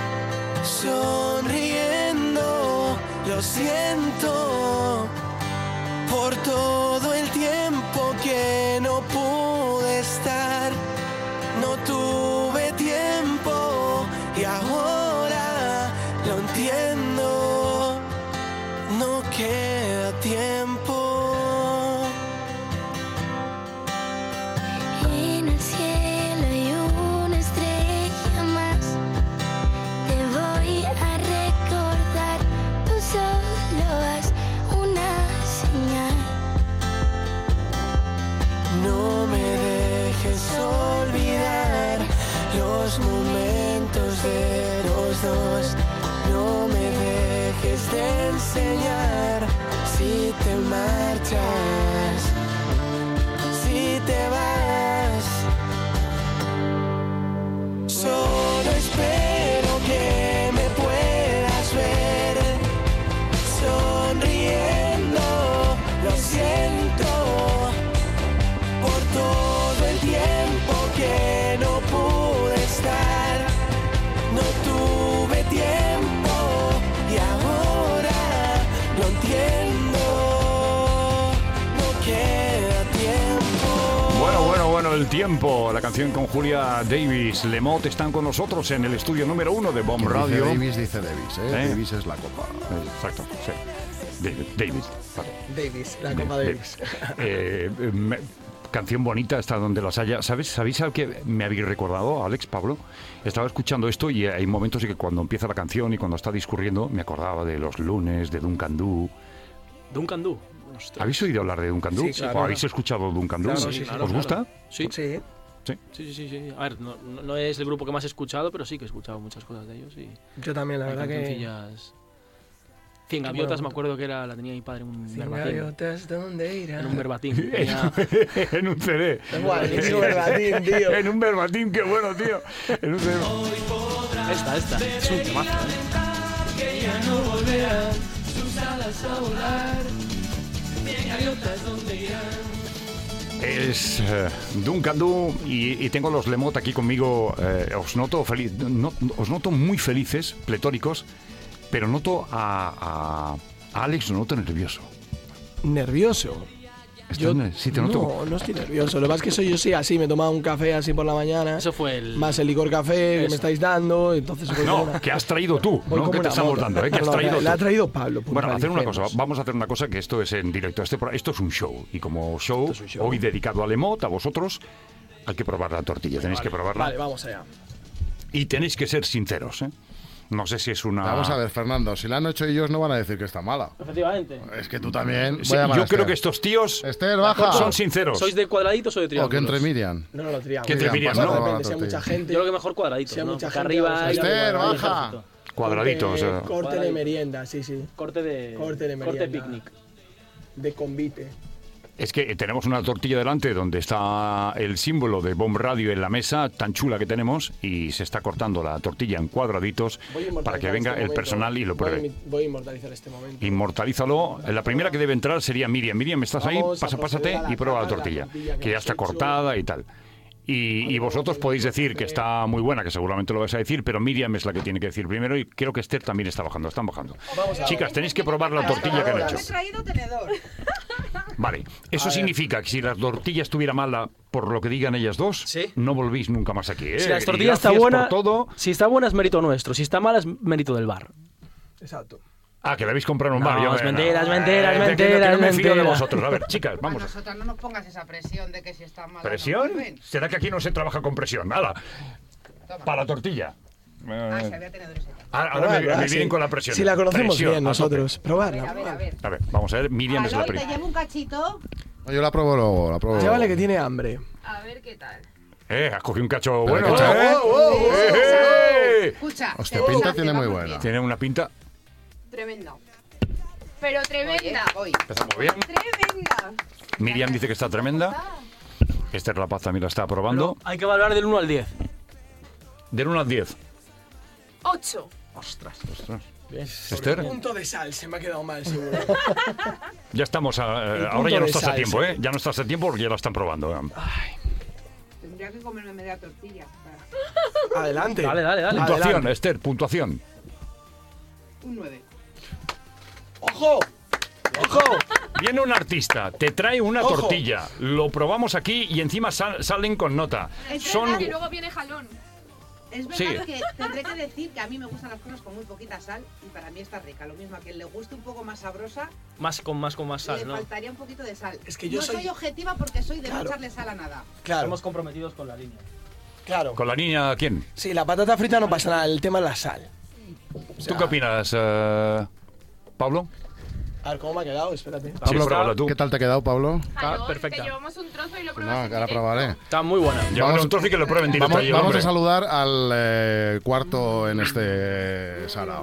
sonriendo. Lo siento por todo el tiempo que no pude estar, no tuve tiempo y ahora lo entiendo, no queda tiempo. En el cielo hay una estrella más. Te voy a recordar, tú solo haz una señal. No me dejes olvidar los momentos de los dos. No me dejes de enseñar si te marchas, si te vas. Solo espero que me puedas ver sonriendo. Lo siento por todo el tiempo que no pude estar, no tuve tiempo y ahora lo entiendo, no queda tiempo. Bueno, bueno, bueno, el tiempo. La canción con Julia Davis. Lemot están con nosotros en el estudio número uno de Bomb Dice Radio. Davis, dice Davis, ¿eh? ¿Eh? Davis es la copa. Exacto, sí. David, David, vale. Davis, la David, Copa Davis. Eh, eh, me- canción bonita hasta donde las haya. ¿Sabes? ¿Sabéis al que me habéis recordado, Alex, Pablo? Estaba escuchando esto y hay momentos en que cuando empieza la canción y cuando está discurriendo me acordaba de los lunes, de Duncan Du. Duncan Du. Ostras. ¿Habéis oído hablar de Duncan Du? Sí, claro. ¿O habéis escuchado Duncan Du? Claro, sí, ¿Os claro, gusta? Sí. Sí, Sí. Sí, sí, sí, sí. A ver, no, no- no es el grupo que más he escuchado, pero sí que he escuchado muchas cosas de ellos. Y yo también, la hay verdad que... cancioncillas. Cien gaviotas, me acuerdo que era, la tenía mi padre en un Cien verbatín. gaviotas, ¿dónde irán? En un verbatín. Tenía- en un C D. Da igual, es un verbatín, tío. En un verbatín, qué bueno, tío. En un C D. Esta, esta. Es un temazo, ¿eh? Que ya no volverán sus alas a volar. Cien gaviotas, ¿dónde irán? Es eh, Duncan Du y, y tengo los Lemot aquí conmigo. eh, os noto feliz, no- os noto muy felices, pletóricos, pero noto a, a- a Alex, lo noto nervioso. Nervioso. Estás ne- sí, te noto. No, no estoy nervioso. Lo que pasa es que soy yo sí así, me he tomado un café así por la mañana. Eso fue el... Más el licor café que Eso. me estáis dando, entonces voy como No, una- que has traído tú, voy no como que te una estamos moto. dando, ¿eh? Que has No, traído la ha tú. traído Pablo. Bueno, hacer una cosa, puntualicemos. vamos a hacer una cosa que esto es en directo. Este, pro- esto es un show. Y como show, Esto es un show. hoy dedicado a Lemot, a vosotros, hay que probar la tortilla. Tenéis que probarla. Vale, vamos allá. Y tenéis que ser sinceros, ¿eh? No sé si es una... Vamos a ver, Fernando, si la han hecho ellos no van a decir que está mala. Efectivamente. Es que tú también... Sí, voy a llamar yo a Esther. creo que estos tíos Esther, baja. son sinceros. ¿Sois de cuadraditos o de O que triángulos? entre Miriam. No, no, lo triamos. Que entre Miriam, pasa ¿no? a probar Depende, si hay la mucha tortilla. gente. Yo creo que mejor cuadraditos, Si hay ¿no? mucha Porque gente, arriba vamos a hay Esther, hay baja. ejército. Cuadraditos. Corte, eh. corte de Cuadraditos. merienda, sí, sí. Corte de... Corte de Corte merienda. picnic. De convite. Es que tenemos una tortilla delante donde está el símbolo de Bomb Radio en la mesa, tan chula que tenemos, y se está cortando la tortilla en cuadraditos Voy a inmortalizar para que venga este el momento. personal y lo Voy a pruebe. imi- Voy a inmortalizar este momento. Inmortalízalo. La primera que debe entrar sería Miriam. Miriam, ¿estás ahí? Vamos a Pasa, proceder pásate a la y prueba la cata de la tortilla, tortilla que que ya hemos está hecho. cortada y tal. Y, y vosotros podéis decir que está muy buena, que seguramente lo vais a decir, pero Miriam es la que tiene que decir primero y creo que Esther también está bajando, están bajando. Chicas, tenéis que probar la tortilla que han hecho. He traído tenedor. Vale, eso A ver. significa que si la tortilla estuviera mala por lo que digan ellas dos, Sí. no volvéis nunca más aquí. ¿eh? Si la Y tortilla está gracias buena, por todo. si está buena es mérito nuestro, si está mala es mérito del bar. Exacto. Ah, que la habéis comprado en un No, bar. Yo es me- mentira, es no, mentira, es eh, que- que- mentira, que no es me fío de mentira. vosotros. A ver, chicas, A vamos. nosotros no nos pongas esa presión de que si está mal. ¿Presión? ¿Será que aquí no se trabaja con presión? Nada. Para la tortilla. Ah, si había tenedores aquí. Ahora, ahora me, Probarla, me sí. vienen con la presión. Si la conocemos Presión, bien a tope. nosotros. A Probarla. ver, a ver, a ver. A ver, vamos a ver. Miriam es la Aló, te primera. llevo un cachito. Yo la pruebo luego, la pruebo Ya luego. vale que tiene hambre. A ver qué tal. Eh, has cogido un cacho Pero bueno. que- ¿eh? ¡Eh, eh! Escucha. Hostia, que pinta vamos, tiene que muy vamos buena. bien. Tiene una pinta. Tremenda. Pero Oye, tremenda. voy. Empezamos bien. Tremenda. Miriam dice que está tremenda. Esther La Paz también la está probando. Hay que valorar del uno al diez. Del uno al diez. Ocho. Ostras. Esther, Punto de sal, se me ha quedado mal, seguro. ya estamos. a- El ahora punto ya no de estás a sal, tiempo, sí. ¿eh? Ya no estás a tiempo porque ya la están probando. ¿eh? Tendría que comerme media tortilla. Adelante. Dale, dale, dale. Puntuación, Adelante. Esther, puntuación. Un nueve. ¡Ojo! ¡Ojo! Viene un artista, te trae una Ojo. tortilla, lo probamos aquí y encima sal- salen con nota. Es Son. Y luego viene jalón. Es verdad Sí. que tendré que decir que a mí me gustan las cosas con muy poquita sal y para mí está rica. Lo mismo a quien le guste un poco más sabrosa, Más con más con más le sal, ¿no? faltaría un poquito de sal. Es que yo no soy... soy- objetiva porque soy de Claro. no echarle sal a nada. Claro, Estamos comprometidos con la línea. claro. ¿Con la niña quién? Sí, la patata frita no pasa nada, el tema es la sal. O sea, ¿Tú qué opinas, eh, Pablo? A ver, ¿cómo me ha quedado? Espérate. Pablo, pruébala tú. ¿qué tal te ha quedado, Pablo? Jalón, perfecta. Te llevamos un trozo y lo No, pruebas en que ahora directo. probaré. Está muy buena. Llévame Vamos- un trozo y que lo prueben directo Vamos, allí, vamos hombre. a saludar al eh, cuarto en este sarao.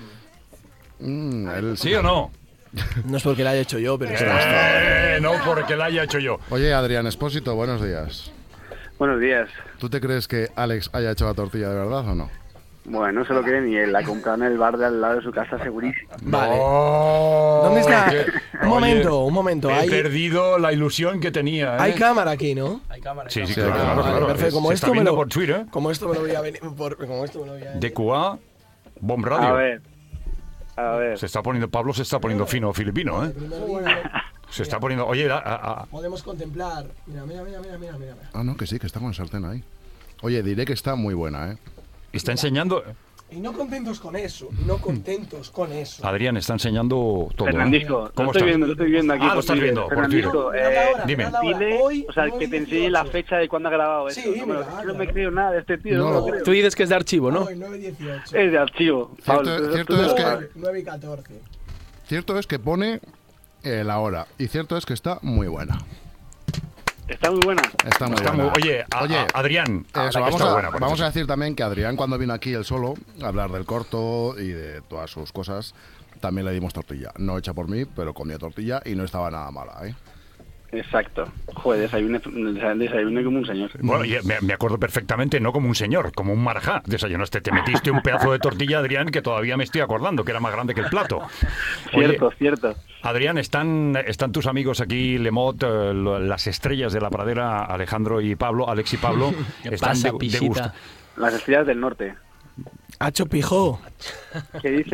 Mm, el- ¿Sí o no? No es porque la haya hecho yo, pero... Eh, no porque la haya hecho yo. Oye, Adrián Espósito, buenos días. Buenos días. ¿Tú te crees que Alex haya hecho la tortilla de verdad o no? Bueno, no se lo cree ni él. La compró en el bar de al lado de su casa, segurísimo. Vale. No, ¿Dónde está? que- Un momento, un momento. He Hay, perdido la ilusión que tenía. ¿eh? hay cámara aquí, ¿no? Hay cámara. hay Sí, sí, cámara. claro, Vale, claro, claro. perfecto. Como Se esto está me viendo lo- por Twitter. Como esto me lo voy a venir... Por, como esto me lo voy a venir. D Q A, Bomb A Radio. ver. A ver. Se está poniendo, Pablo se está poniendo fino filipino, ¿eh? Primer vídeo, Se está poniendo. Oye, a- a- a- podemos contemplar... Mira, mira, mira, mira, mira, mira. Ah, no, que sí, que está con el sartén ahí. Oye, diré que está muy buena, ¿eh? está enseñando. Y no contentos con eso, no contentos con eso. Adrián está enseñando todo. ¿eh? Fernandisco, lo ¿Cómo estoy estás? viendo, lo estoy viendo aquí. Ah, por lo estás Twitter. viendo por Fernandisco, Mirad la eh, hora, dime. mirad la hora. dile, Hoy, o sea, que te enseñe la fecha de cuándo ha grabado Sí, esto. No, me lo- mira, no me mira. creo nada de este tío, no, No. me lo creo. Tú dices que es de archivo, ¿no? Hoy, nueve dieciocho. Es de archivo. Cierto- Pablo, tú- cierto tú es lo que- sabes. nueve y catorce. Cierto es que pone eh, la hora. Y cierto es que está muy buena. Está muy buena. Está muy Está buena. muy- oye, a- a- Adrián, eso, a- que vamos, está a, buena, por vamos eso. a decir también que Adrián, cuando vino aquí él solo a hablar del corto y de todas sus cosas, también le dimos tortilla. No hecha por mí, pero comía tortilla y no estaba nada mala, ¿eh? Exacto. Joder, desayuné, desayuné como un señor. Bueno, y me, me acuerdo perfectamente, no como un señor, como un marajá. Desayunaste, te metiste un pedazo de tortilla, Adrián, que todavía me estoy acordando, que era más grande que el plato. Oye, Cierto, cierto. Adrián, ¿están, están tus amigos aquí, Lemot, eh, lo- las estrellas de la pradera, Alejandro y Pablo, Alex y Pablo? ¿Qué están pasa, de, de pisita? gusto. Las estrellas del norte. Hacho Pijó. ¿Qué dices?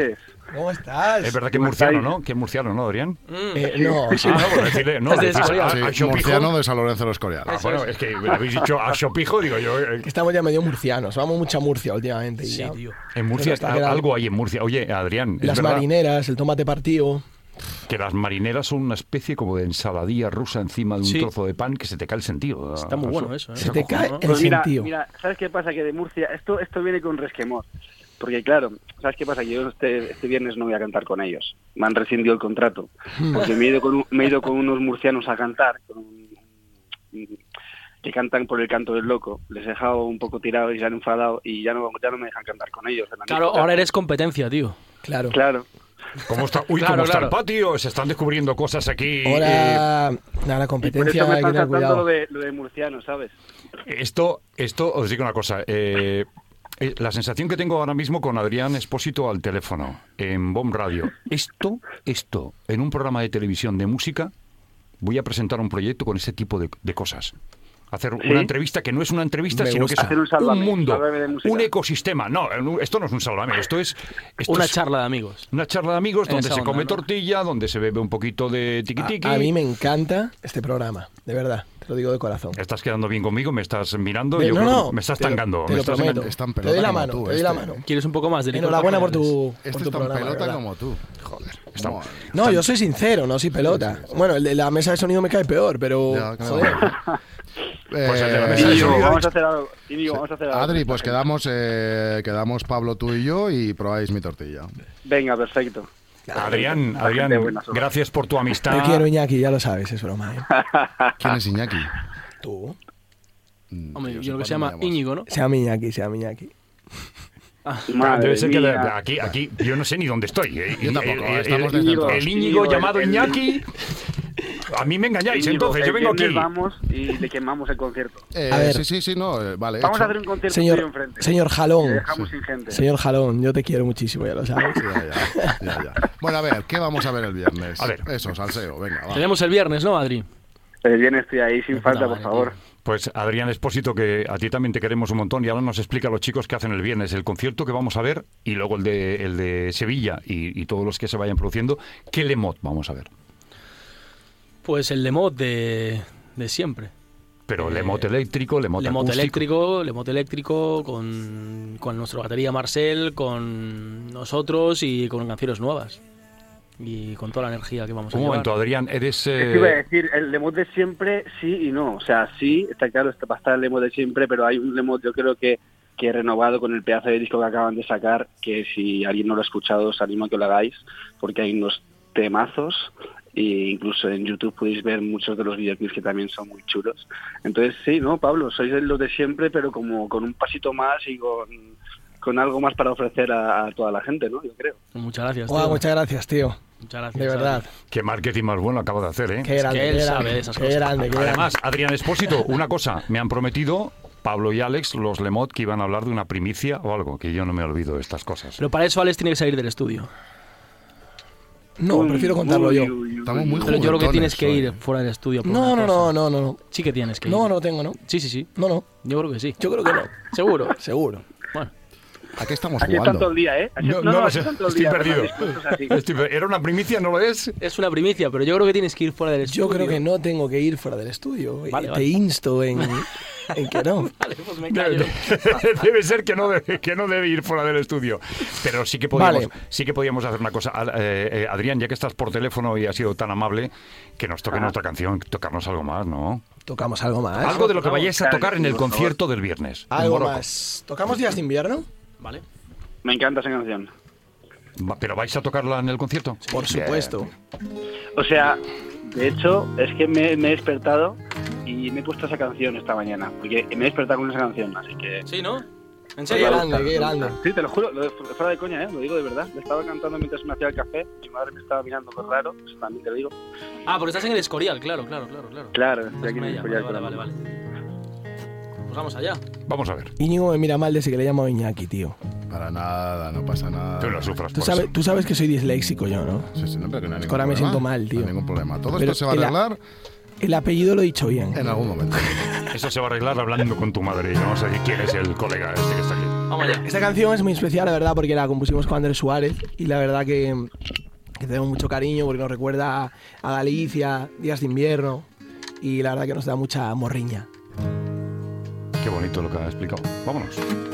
¿Cómo estás? Es verdad que es murciano, ¿no? Que es murciano, ¿no, Adrián? Eh, no, sí. Ah, no, por decirle, no, Es de decís Escorial. a- Sí, a Xopijo. murciano de San Lorenzo del Escorial. Ah, bueno, es que me habéis dicho a Xopijo, digo yo. eh, Que estamos ya medio murcianos. Vamos mucha Murcia últimamente. y Sí, ya. tío. En Murcia Está está- quedando- algo hay en Murcia. Oye, Adrián, es Las verdad marineras, el tomate partido. que las marineras son una especie como de ensaladilla rusa encima de un Sí. trozo de pan que se te cae el sentido. Está muy bueno eso, ¿eh? Se te cae el Pues mira, sentido. mira, ¿sabes qué pasa? Que de Murcia, esto esto viene con resquemor. Porque claro, ¿sabes qué pasa? Que yo este, este viernes no voy a cantar con ellos. Me han rescindido el contrato. Porque me he ido con, un- me he ido con unos murcianos a cantar, con un- un- que cantan por el canto del loco. Les he dejado un poco tirados y se han enfadado y ya no, ya no me dejan cantar con ellos. en la Claro, misma ahora casa. eres competencia, tío. Claro. Claro. ¿Cómo está? Uy, Claro, ¿cómo está claro. el patio? Se están descubriendo cosas aquí. eh, Ahora, nada, la Y por competencia eso me hay que están tener saltando cuidado. lo de, lo de murciano, ¿sabes? Esto, esto, os digo una cosa. eh, eh, la sensación que tengo ahora mismo con Adrián Espósito al teléfono, en Bomb Radio. Esto, esto, en un programa de televisión de música, voy a presentar un proyecto con ese tipo de, de cosas. Hacer ¿Sí? una entrevista que no es una entrevista, Me sino gusta. que es Hacer un Sálvame, mundo, Sálvame de música. un ecosistema. No, esto no es un sálvame, esto es... Esto Una es charla de amigos. una charla de amigos En donde esa se onda, come ¿no? tortilla, donde se bebe un poquito de tiqui-tiqui. A, a mí me encanta este programa, de verdad, te lo digo de corazón. Estás quedando bien conmigo, me estás mirando, De- yo no, creo no, que me estás te lo- tangando. te me lo estás prometo. engañando. Es tan Te pelota doy la como mano, tú, te doy la este. mano. ¿Quieres un poco más de licor Enhorabuena por Pajares? tu, Este por es tu tan programa. de pelota verdad. como tú. Joder, Madre. estamos- No, yo soy sincero, no soy pelota. Bueno, el de la mesa de sonido me cae peor, pero Ya, claro. joder. Pues el de la Eh, mesa de Íñigo, sonido- vamos a hacer algo. Íñigo, vamos a hacer algo. Adri, pues quedamos, eh, quedamos Pablo, tú y yo y probáis mi tortilla. Venga, perfecto. Adrián, La Adrián, gente buena, solo. gracias por tu amistad. Te quiero, Iñaki, ya lo sabes, es broma, ¿eh? ¿Quién es Iñaki? Tú. Mm, Hombre, que yo creo que se sepa, no llama me llamas. Íñigo, ¿no? Se llama Iñaki, se llama Iñaki. Madre Debe ser que de- mía. aquí, aquí, yo no sé ni dónde estoy. eh. Yo tampoco, el, el- estamos el- descentrados. el Íñigo Íñigo, llamado el- el- Iñaki. A mí me engañáis, Íñigo, entonces yo el vengo aquí. viernes vamos y le quemamos el concierto. Eh, A ver. Sí, sí, sí, no, eh, vale. Vamos hecho. a hacer un concierto tuyo Señor, enfrente. señor Le Jalón, dejamos sin gente. señor Jalón, yo te quiero muchísimo, ya lo sabes. Ya, ya, ya, ya. Bueno, a ver, ¿qué vamos a ver el viernes? A ver. Eso, salseo, venga, va. Tenemos el viernes, ¿no, Adri? El viernes estoy ahí sin De falta, puta por madre, favor. Pues Adrián Espósito, que a ti también te queremos un montón y ahora nos explica a los chicos qué hacen el viernes, el concierto que vamos a ver y luego el de, el de Sevilla y, y todos los que se vayan produciendo. ¿Qué lemot vamos a ver? Pues el Lemot de, de siempre. Pero Eh, lemot eléctrico, lemot, Lemot acústico. eléctrico, Lemot eléctrico con, con nuestra batería Marcel, con nosotros y con canciones nuevas. Y con toda la energía que vamos a Un llevar. momento, Adrián, eres... Es que iba a eh, decir, el Lemot de siempre sí y no. O sea, sí, está claro, está- va a estar el Lemot de siempre, pero hay un Lemot, yo creo que, que renovado con el pedazo de disco que acaban de sacar, que si alguien no lo ha escuchado, os animo a que lo hagáis, porque hay unos temazos, e incluso en YouTube podéis ver muchos de los videoclips que también son muy chulos. Entonces, sí, ¿no, Pablo? Sois de los de siempre, pero como con un pasito más y con, con algo más para ofrecer a, a toda la gente, ¿no? Yo creo. Muchas gracias, Guau, tío. muchas gracias, tío. Muchas gracias. De verdad. Qué marketing más bueno acabo de hacer, ¿eh? Qué grande, que él qué sabe grande, de esas qué cosas. grande, qué grande. Además, Adrián Espósito, una cosa, me han prometido Pablo y Alex, los Lemot, que iban a hablar de una primicia o algo, que yo no me olvido de estas cosas. Pero para eso Alex tiene que salir del estudio. No, Uy, prefiero contarlo uy, yo. uy, uy, Estamos uy, muy uy. Pero yo creo que juguetones tienes que hoy. ir fuera del estudio. por No, una no, cosa. no, no, no. Sí que tienes que ir. No, no tengo, ¿no? Sí, sí, sí. No, no. Yo creo que sí. Yo creo que no. Seguro. Seguro. Bueno. ¿A qué estamos Así están todo jugando? el día, ¿eh? Así- No, no lo así sé, están todo el estoy día, perdido. Fernández, cosas así. Estoy per- ¿Era una primicia, no lo es? Es una primicia, pero yo creo que tienes que ir fuera del estudio. Yo creo que no tengo que ir fuera del estudio. Vale, Te vale. insto en, en que no. Vale, pues me callo. Debe ser que no debe, que no debe ir fuera del estudio. Pero sí que podíamos, Vale. sí que podíamos hacer una cosa. Ad- eh, eh, Adrián, ya que estás por teléfono y has sido tan amable, que nos toque nuestra canción, tocarnos algo más, ¿no? Tocamos algo más. Algo de lo que tocamos. vayáis a tocar en el Por favor. concierto del viernes. en Algo Morocco. más. ¿Tocamos días de invierno? Vale. Me encanta esa canción. Va- ¿Pero vais a tocarla en el concierto? Por supuesto. O sea, de hecho, es que me, me he despertado y me he puesto esa canción esta mañana. Porque me he despertado con esa canción, así que... Sí, ¿no? ¿En Qué serio? grande, qué grande. Sí, te lo juro, lo de- fuera de coña, ¿eh? Lo digo de verdad. Le estaba cantando mientras me hacía el café. Mi madre me estaba mirando muy raro, eso también te lo digo. Ah, porque estás en el Escorial, claro, claro, claro, claro. Claro, Estás estoy aquí con en el ella. Escorial Vale, con vale, la vale, mamá. vale. Pues vamos allá. Vamos a ver. Íñigo me mira mal desde que le llamo a Iñaki, tío. Para nada, no pasa nada. Tú no sufras Tú por sabes, eso. tú sabes que soy disléxico yo, ¿no? Sí, sí, no, pero que no hay ningún ahora me problema. siento mal, tío. No hay ningún problema. Todo Pero esto se va a el- arreglar El apellido lo he dicho bien. en algún momento. Eso se va a arreglar hablando con tu madre y vamos a decir quién es el colega este que está aquí. Vamos allá. Esta canción es muy especial, la verdad, porque la compusimos con Andrés Suárez y la verdad que, que tenemos mucho cariño porque nos recuerda a, a Galicia, días de invierno y la verdad que nos da mucha morriña. Qué bonito lo que ha explicado. Vámonos.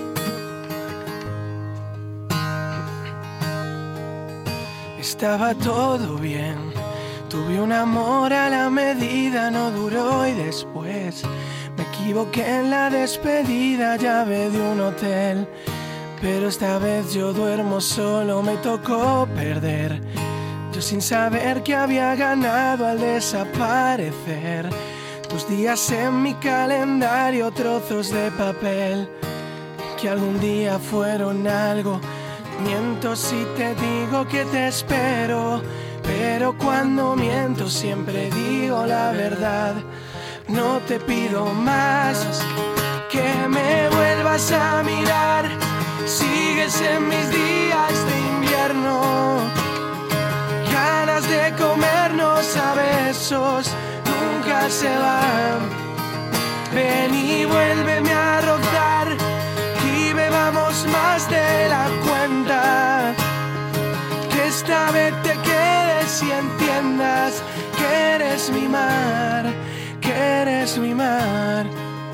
Estaba todo bien, tuve un amor a la medida, no duró y después me equivoqué en la despedida, llave de un hotel. Pero esta vez yo duermo solo, me tocó perder. Yo sin saber que había ganado al desaparecer. Tus días en mi calendario, trozos de papel que algún día fueron algo. Miento si te digo que te espero, pero cuando miento siempre digo la verdad. No te pido más que me vuelvas a mirar. Sigues en mis días de invierno, ganas de comernos a besos nunca se van. Ven y vuélveme a rozar y bebamos más de la cuenta. Que esta vez te quedes y entiendas que eres mi mar, que eres mi mar.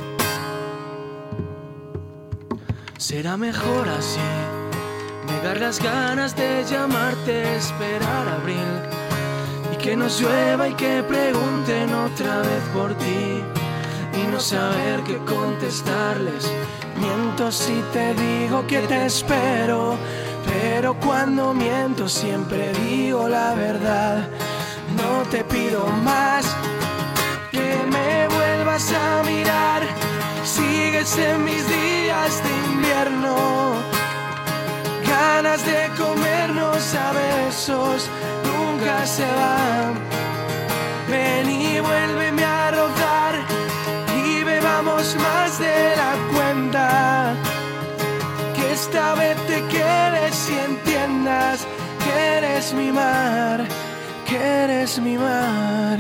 Será mejor así, negar las ganas de llamarte, esperar abril y que nos llueva y que pregunten otra vez por ti y no saber qué contestarles. Miento si te digo que te espero, pero cuando miento siempre digo la verdad. No te pido más que me vuelvas a mirar. Sigues en mis días de invierno, ganas de comernos a besos nunca se van. Ven y vuélveme a rozar y bebamos más de la cuenta. Que esta vez te quedes y entiendas que eres mi mar, que eres mi mar.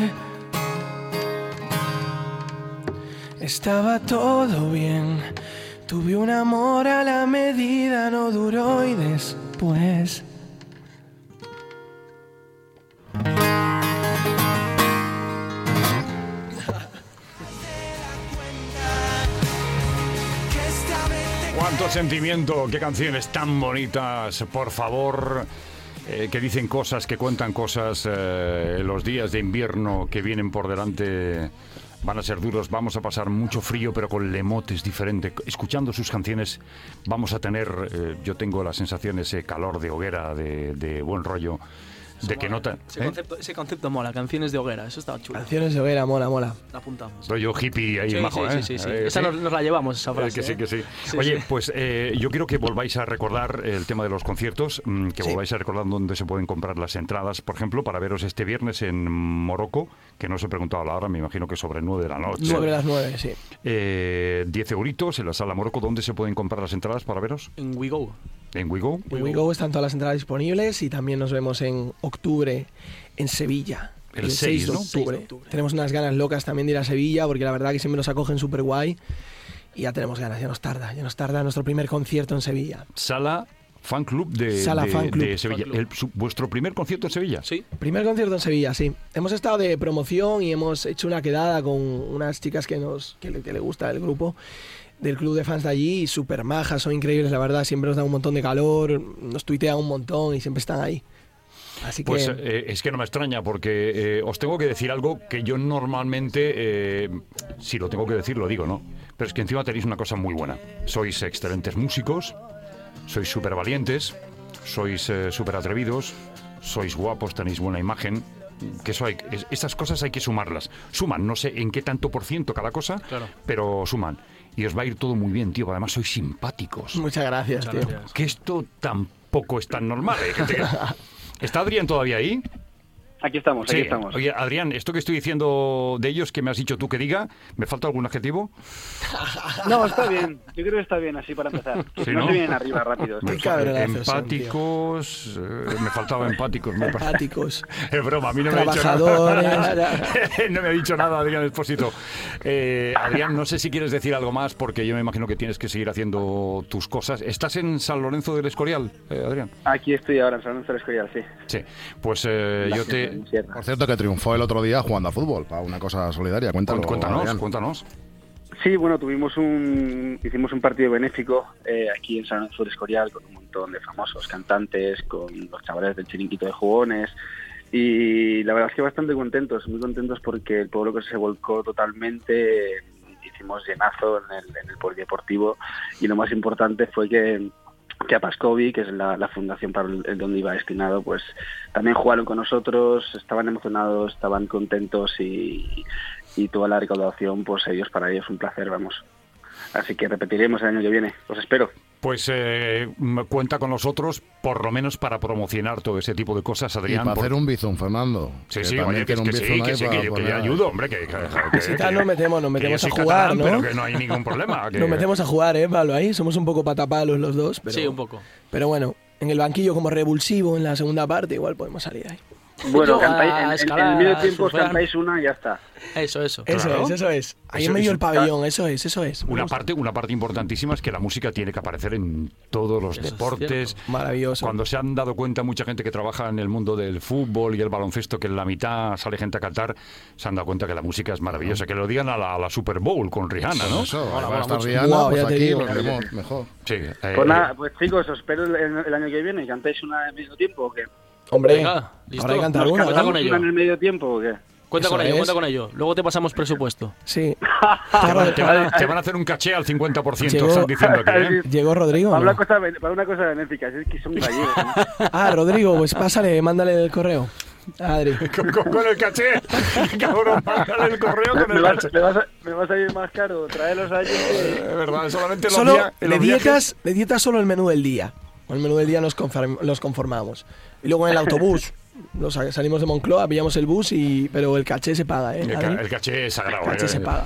Estaba todo bien, tuve un amor a la medida, no duró y después ¡Cuánto sentimiento! ¡Qué canciones tan bonitas! Por favor, eh, que dicen cosas, que cuentan cosas. Eh, los días de invierno que vienen por delante van a ser duros, vamos a pasar mucho frío, pero con Lemot es diferente. Escuchando sus canciones vamos a tener, eh, yo tengo la sensación, ese calor de hoguera, de, de buen rollo, de que nota... Ese, ¿eh? concepto, ese concepto mola, canciones de hoguera, eso estaba chulo. Canciones de hoguera, mola, mola. La apuntamos. Rollo hippie ahí, Sí, majo, sí, ¿eh? sí, sí, sí. Eh, Esa ¿sí? nos, nos la llevamos, esa frase. Eh, que sí, ¿eh? que sí. Sí, Oye, sí. pues eh, yo quiero que volváis a recordar el tema de los conciertos, mmm, que Sí. volváis a recordar dónde se pueden comprar las entradas, por ejemplo, para veros este viernes en Morocco, que no os he preguntado la hora, me imagino que sobre nueve de la noche. Sobre las nueve, sí. Eh, diez euritos en la sala Morocco. ¿Dónde se pueden comprar las entradas para veros? En WeGo. ¿En WeGo? En WeGo están todas las entradas disponibles y también nos vemos en octubre en Sevilla. El seis, de ¿no? octubre. seis de octubre. Tenemos unas ganas locas también de ir a Sevilla porque la verdad que siempre nos acogen súper guay y ya tenemos ganas, ya nos tarda, ya nos tarda nuestro primer concierto en Sevilla. Sala Fan Club de, Sala de- Fan Club. de Sevilla. Fan Club. El- su- ¿Vuestro primer concierto en Sevilla? Sí. Primer concierto en Sevilla, sí. Hemos estado de promoción y hemos hecho una quedada con unas chicas que nos que le, que le gusta el grupo del club de fans de allí, súper majas, son increíbles, la verdad, siempre nos dan un montón de calor, nos tuitean un montón y siempre están ahí. Así Pues que eh, es que no me extraña, porque eh, os tengo que decir algo que yo normalmente, eh, si lo tengo que decir, lo digo, ¿no? Pero es que encima tenéis una cosa muy buena. Sois excelentes músicos, sois súper valientes, sois eh, súper atrevidos, sois guapos, tenéis buena imagen. Que eso hay, es- estas cosas hay que sumarlas. Suman, no sé en qué tanto por ciento cada cosa, Claro. pero suman. Y os va a ir todo muy bien, tío. Además, sois simpáticos. muchas gracias, Muchas tío. gracias. Que esto tampoco es tan normal. Hay gente que- ¿Está Adrián todavía ahí? Aquí estamos, aquí Sí. estamos. Oye, Adrián, esto que estoy diciendo de ellos, que me has dicho tú que diga, ¿me falta algún adjetivo? No, está bien. Yo creo que está bien así para empezar. Sí, no, ¿no? se vienen arriba rápido. Me Sí. falta- empáticos, eh, me faltaba empáticos. Me parece. Empáticos. Es broma, a mí no me ha dicho Trabajadores. nada. No me ha dicho nada Adrián Espósito. Eh, Adrián, no sé si quieres decir algo más, porque yo me imagino que tienes que seguir haciendo tus cosas. ¿Estás en San Lorenzo del Escorial, eh, Adrián? Aquí estoy ahora en San Lorenzo del Escorial, sí. Sí, pues eh, yo te... Por cierto, que triunfó el otro día jugando a fútbol, para una cosa solidaria. Cuéntalo, Cuéntanos, Adrián. cuéntanos. Sí, bueno, tuvimos un hicimos un partido benéfico eh, aquí en San Lorenzo del Escorial con un montón de famosos cantantes, con los chavales del Chiringuito de Jugones, y la verdad es que bastante contentos, muy contentos porque el pueblo que se volcó totalmente, eh, hicimos llenazo en el, en el polideportivo, y lo más importante fue que que a Pascovi, que es la, la fundación para el, el donde iba destinado, pues también jugaron con nosotros, estaban emocionados, estaban contentos, y, y toda la recaudación, pues ellos, para ellos un placer, vamos. Así que repetiremos el año que viene, os espero. Pues eh, m- cuenta con nosotros, por lo menos para promocionar todo ese tipo de cosas, Y Adrián. para por- hacer un bizum, Fernando. Sí, que sí, también oye, que, tiene un que sí, bizum que ahí sí, para que yo, que yo poner- ayudo, hombre, que, que, que- Que si que- tal nos metemos, nos que metemos yo a soy jugar, catalán, ¿no? pero que no hay ningún problema. que- Nos metemos a jugar, ¿eh, Pablo? Ahí somos un poco patapalos los dos. Pero, Sí, un poco. Pero bueno, en el banquillo como revulsivo en la segunda parte, igual podemos salir ahí. Bueno, Yo, cantáis, a en- en, escalar, en el medio a tiempo os surfear. cantáis una y ya está. Eso, eso. Eso Claro. es, eso es. Ahí Eso en medio es. del pabellón, eso es, eso es. Una parte, una parte importantísima es que la música tiene que aparecer en todos los Eso es deportes. cierto. Maravilloso. Cuando se han dado cuenta mucha gente que trabaja en el mundo del fútbol y el baloncesto, que en la mitad sale gente a cantar, se han dado cuenta que la música es maravillosa. Que lo digan a la, a la Super Bowl con Rihanna, ¿no? Eso, Mola, va a mola estar mucho. Rihanna, Guau, pues ya te aquí digo. lo haremos mejor. Sí. eh, Pues nada, pues chicos, os espero el, el año que viene. ¿Cantáis una en el medio tiempo o qué? Hombre, Venga, listo. habrá que cantar ¿Nos una, cantamos ¿no? con ello. una en el medio tiempo o qué? Cuenta Eso con ello, es. cuenta con ello. Luego te pasamos presupuesto. Sí. Te van, te van a, te van a hacer un caché al cincuenta por ciento, Llegó- están diciendo aquí, ¿eh? ¿Llegó Rodrigo? o Para una no? cosa, para una cosa benéfica, es que son gallegos, ¿no? Ah, Rodrigo, pues pásale, mándale el correo. Adri. Con, con- con el caché. Cabrón, mándale el correo con Me el vas, caché. me, vas a, me vas a ir más caro, traerlos allí. Es verdad, solamente los Solo via- de los viajes- dietas, de dietas solo el menú del día. Con el menú del día nos, conform- nos conformamos. Y luego en el autobús. Nos sa- salimos de Moncloa, pillamos el bus, y pero el caché se paga, ¿eh? El, ca- Adri? el caché es sagrado. El caché eh. se paga.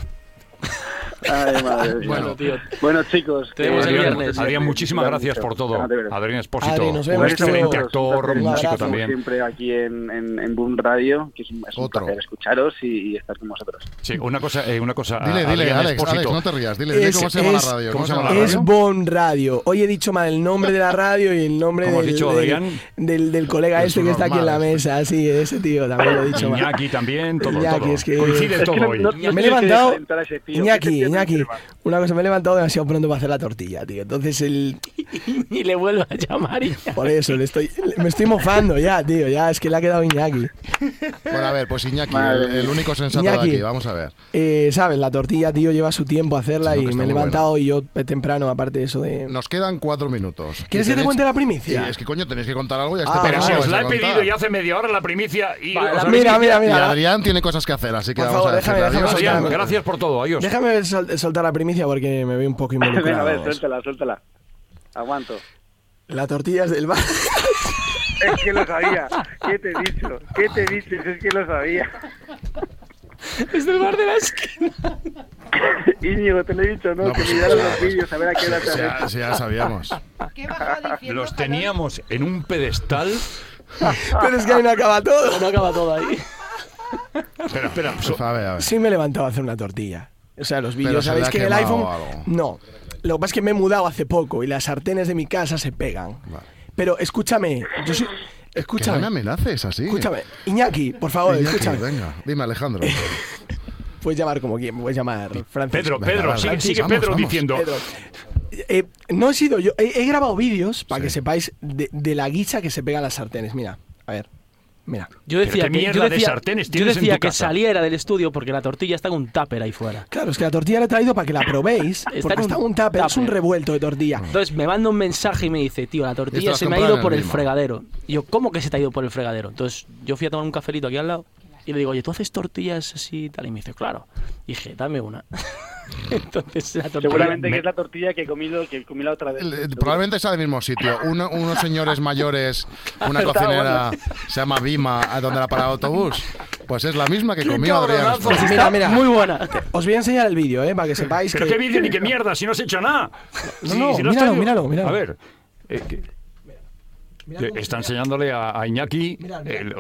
Ay, madre mía. Bueno, tío. Bueno, chicos. Te vemos el Adrián, viernes. Adrián, muchísimas gracias por todo. Adri, Adrián Espósito, Adri, nos vemos, un excelente tío. actor, Un músico abrazo. también. Siempre aquí en, en, en Boom Radio, que es un, es un Otro. placer escucharos y, y estar con vosotros. Sí, una cosa, eh, una cosa. Dile, a- dile, Adrián Alex, Espósito. Alex, no te rías. Dile, dile Es- cómo se llama es- la radio. ¿cómo se llama la Es radio? Bon Radio. Hoy he dicho mal el nombre de la radio y el nombre ¿Cómo has del, dicho, del- Adrián? del, del colega Es este que está aquí en la normal, mesa. Sí, ese tío también lo he dicho mal. Iñaki también, todo, Iñaki, todo. es que- Coincide Es que todo no- hoy. no- Me he tienes que levantado, desalentar a ese tío, Iñaki, que te Iñaki, entiende. una cosa, me he levantado demasiado pronto para hacer la tortilla, tío. Entonces, el, Y le vuelvo a llamar y ya. por eso, le estoy, me estoy mofando ya, tío. Ya, es que le ha quedado Iñaki. Bueno, a ver, pues Iñaki, Madre el, mía. el único sensato Iñaki. de aquí. Vamos a ver. Eh, ¿Sabes? La tortilla, tío, lleva su tiempo hacerla Sí, no, y que está me he muy levantado y yo eh, temprano, aparte de eso de... Nos quedan cuatro minutos. ¿Quieres Y que te tenéis- cuente la Sí, primicia? es que coño, tenéis que contar algo y a este Ah, Pero programa si lo os vais la a he contar. pedido ya hace media hora la primicia y Vale, os la- habéis- Mira, mira, Y mira. Adrián tiene cosas que hacer, así que Por vamos favor, a decirle déjame, déjame adiós. soltar. Adrián, gracias por todo, adiós. Déjame sol- soltar la primicia porque me veo un poco Venga, a involucrado. ver, suéltala, suéltala. Aguanto. La tortilla es del bar. Es que lo sabía. ¿Qué te he dicho? ¿Qué te he dicho? Es que lo sabía. Es del bar de la esquina. Íñigo, te lo he dicho, ¿no? No, que pues, miraron ya, los vídeos a ver a qué hora te Sí, has ya, hecho. sí, ya sabíamos. ¿Qué bajaba diciendo? Los teníamos en un pedestal. Pero es que ahí no acaba todo. No acaba todo ahí. Espera, espera. Pues, a ver, a ver. Sí me he levantado a hacer una tortilla. O sea, los Pero vídeos, se ¿sabéis le ha que en el quemado iPhone? algo. No. Lo que pasa es que me he mudado hace poco y las sartenes de mi casa se pegan. Vale. Pero escúchame, yo soy... Que no me Escúchame, amenaces así. escúchame. Iñaki, por favor, Iñaki, escúchame. venga, dime Alejandro. Puedes llamar como quien, puedes llamar Francis. Pedro, Venga, Pedro, vale, sigue, Francis, sigue vamos, Pedro vamos. diciendo. Pedro. Eh, no he sido yo, he, he grabado vídeos para Sí. que sepáis de, de la guicha que se pegan las sartenes. Mira, a ver, mira. Yo ¿Pero decía qué que, mierda yo de decía, sartenes yo tienes en decía tu que casa? saliera del estudio porque la tortilla está con un tupper ahí fuera. Claro, es que la tortilla la he traído para que la probéis, Está porque en un está un tupper, es un tupper. revuelto de tortilla. Entonces me manda un mensaje y me dice, tío, la Esto tortilla lo has se me ha comprado ido en por el el mismo. fregadero. Y yo, ¿cómo que se te ha ido por el fregadero? Entonces yo fui a tomar un cafelito aquí al lado Y le digo, oye, ¿tú haces tortillas así y tal? Y me dice, claro. Y dije, dame una. Entonces la tortilla... Seguramente me- que es la tortilla que comí, lo, que comí la otra vez. El- Probablemente sea del mismo sitio. Uno- unos señores mayores, una Está cocinera, bueno. se llama Bima, a donde la para el autobús. Pues es la misma que ¡Qué comió Adrián cabronazo! Pues Esposito. mira, mira. Muy buena. Os voy a enseñar el vídeo, ¿eh? Para que sepáis Pero que... qué vídeo ni qué mierda, si no has hecho nada. No, Sí, no, si has míralo, traído- míralo, míralo. A ver, eh, que- Mira que cómo- está mira. enseñándole a, a Iñaki Mira, mira. el-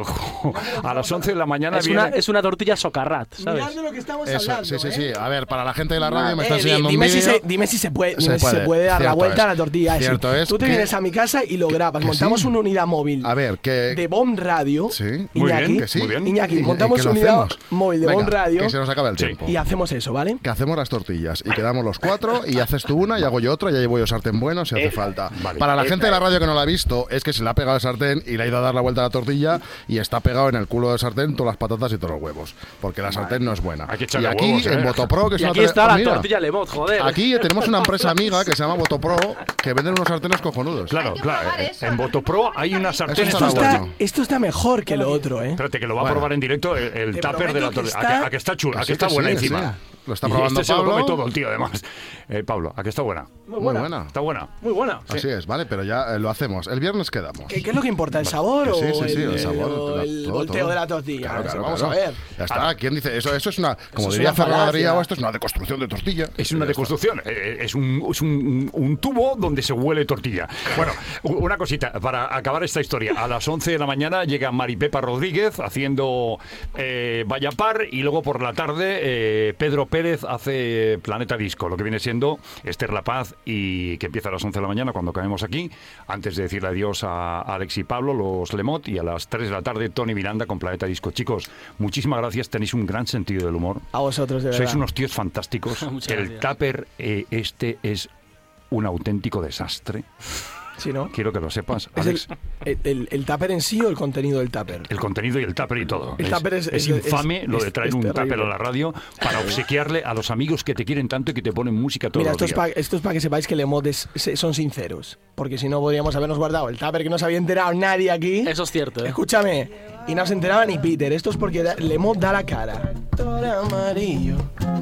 a las once de la mañana Es una, viene... es una tortilla socarrat, ¿sabes? Mirad de lo que estamos Eso, hablando, sí, sí, ¿eh? sí. A ver, para la gente de la radio me Eh, está di- enseñando un dime, si vídeo. se, dime si se puede, Se dime si se puede, puede dar la cierto vuelta es. a la tortilla. sí. Cierto es Tú te que- vienes a mi casa y lo grabas. que Montamos sí. una unidad móvil A ver, que... de Bomb Radio. Sí. Muy Iñaki, bien, que sí. muy bien. Iñaki, ¿Y- y montamos qué lo una unidad hacemos? móvil de Venga, Bomb Radio que se nos acaba el Sí. tiempo. y hacemos eso, ¿vale? Que hacemos las tortillas y quedamos los cuatro y haces tú una y hago yo otra y ahí voy yo sartén bueno si hace Esa. falta. Vale. Para la Esa gente de la es. radio que no la ha visto, es que se le ha pegado el sartén y le ha ido a dar la vuelta a la tortilla y está pegado en el culo del sartén todas las patatas y todos los huevos. Porque la sartén no es buena. Hay que Y echarle aquí, huevos, ¿eh? en Botopro, que es Y una aquí tele- está la mira, tortilla Lemot, joder. Aquí tenemos una empresa amiga que se llama Botopro que venden unos sartenes cojonudos. Claro, Hay que claro. probar eh, eso, En ¿no? Botopro hay una sartén... Eso Esto está está, bueno. esto está mejor que lo otro, ¿eh? Espérate, que lo va a Bueno. probar en directo el, el Te tupper de la prometo que tortilla. está- ¿A, que- a que está chula? ¿A Que que sí, está que buena sí, encima? sí. Lo está Y probando este se lo come Pablo. todo el tío, además. Eh, Pablo, ¿a que está buena? Muy Muy buena. buena. Está buena. Muy buena. Así es, vale, pero ya eh, lo hacemos. El viernes quedamos. ¿Qué, qué es lo que importa? ¿El sabor Que sí, o sí, sí, el, el sabor, o la- el todo, volteo todo. de la tortilla? Claro, claro, Vamos claro. a ver. Ya está. ¿Quién dice eso? Eso es una, como es diría una Ferran falacia. Adrià, esto es una deconstrucción de tortilla. Es una Ya está. deconstrucción, eh, es, un, es un, un tubo donde se huele tortilla. Bueno, u- una cosita, para acabar esta historia. A las once de la mañana llega Maripepa Rodríguez haciendo eh, Vaya Par y luego por la tarde eh, Pedro Pérez hace Planeta Disco, lo que viene siendo Esther La Paz y que empieza a las once de la mañana cuando caemos aquí, antes de decirle adiós a Alex y Pablo, los Lemot, y a las tres de la tarde Tony Miranda con Planeta Disco. Chicos, muchísimas gracias, tenéis un gran sentido del humor. A vosotros, de verdad. Sois unos tíos fantásticos. Muchas El gracias. tupper eh, este es un auténtico desastre. Sí, ¿no? Quiero que lo sepas, ¿Es Alex. el, el, el, el tupper en sí o el contenido del tupper? El contenido y el tupper y todo. El tupper es- es- infame es- lo de es- traer es un terrible. tupper a la radio para obsequiarle a los amigos que te quieren tanto y que te ponen música todos Mira, los esto es, días. para, esto es para que sepáis que Lemot es- se- son sinceros. Porque si no, podríamos habernos guardado el tupper que no se había enterado nadie aquí. Eso es cierto, ¿eh? Escúchame. Y no se enteraba ni Peter. Esto es porque da- Lemot da la cara. Amarillo.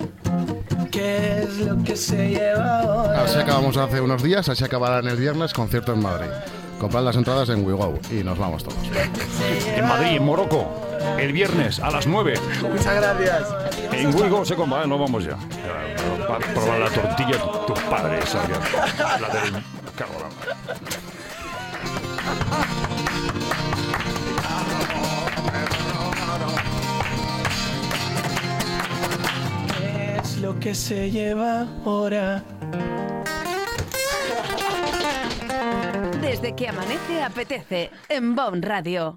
¿Qué es lo que se lleva ahora? Así acabamos hace unos días, así acabarán el viernes, concierto en Madrid. Comprad las entradas en WeGo y nos vamos todos. En Madrid, en Morocco, el viernes a las nueve. Muchas gracias. En Wigo se compra, no vamos ya. Para probar la tortilla de tu padre, esa que- la del cabrón. ¿Qué es lo que se lleva ahora? Desde que amanece apetece en Bomb Radio.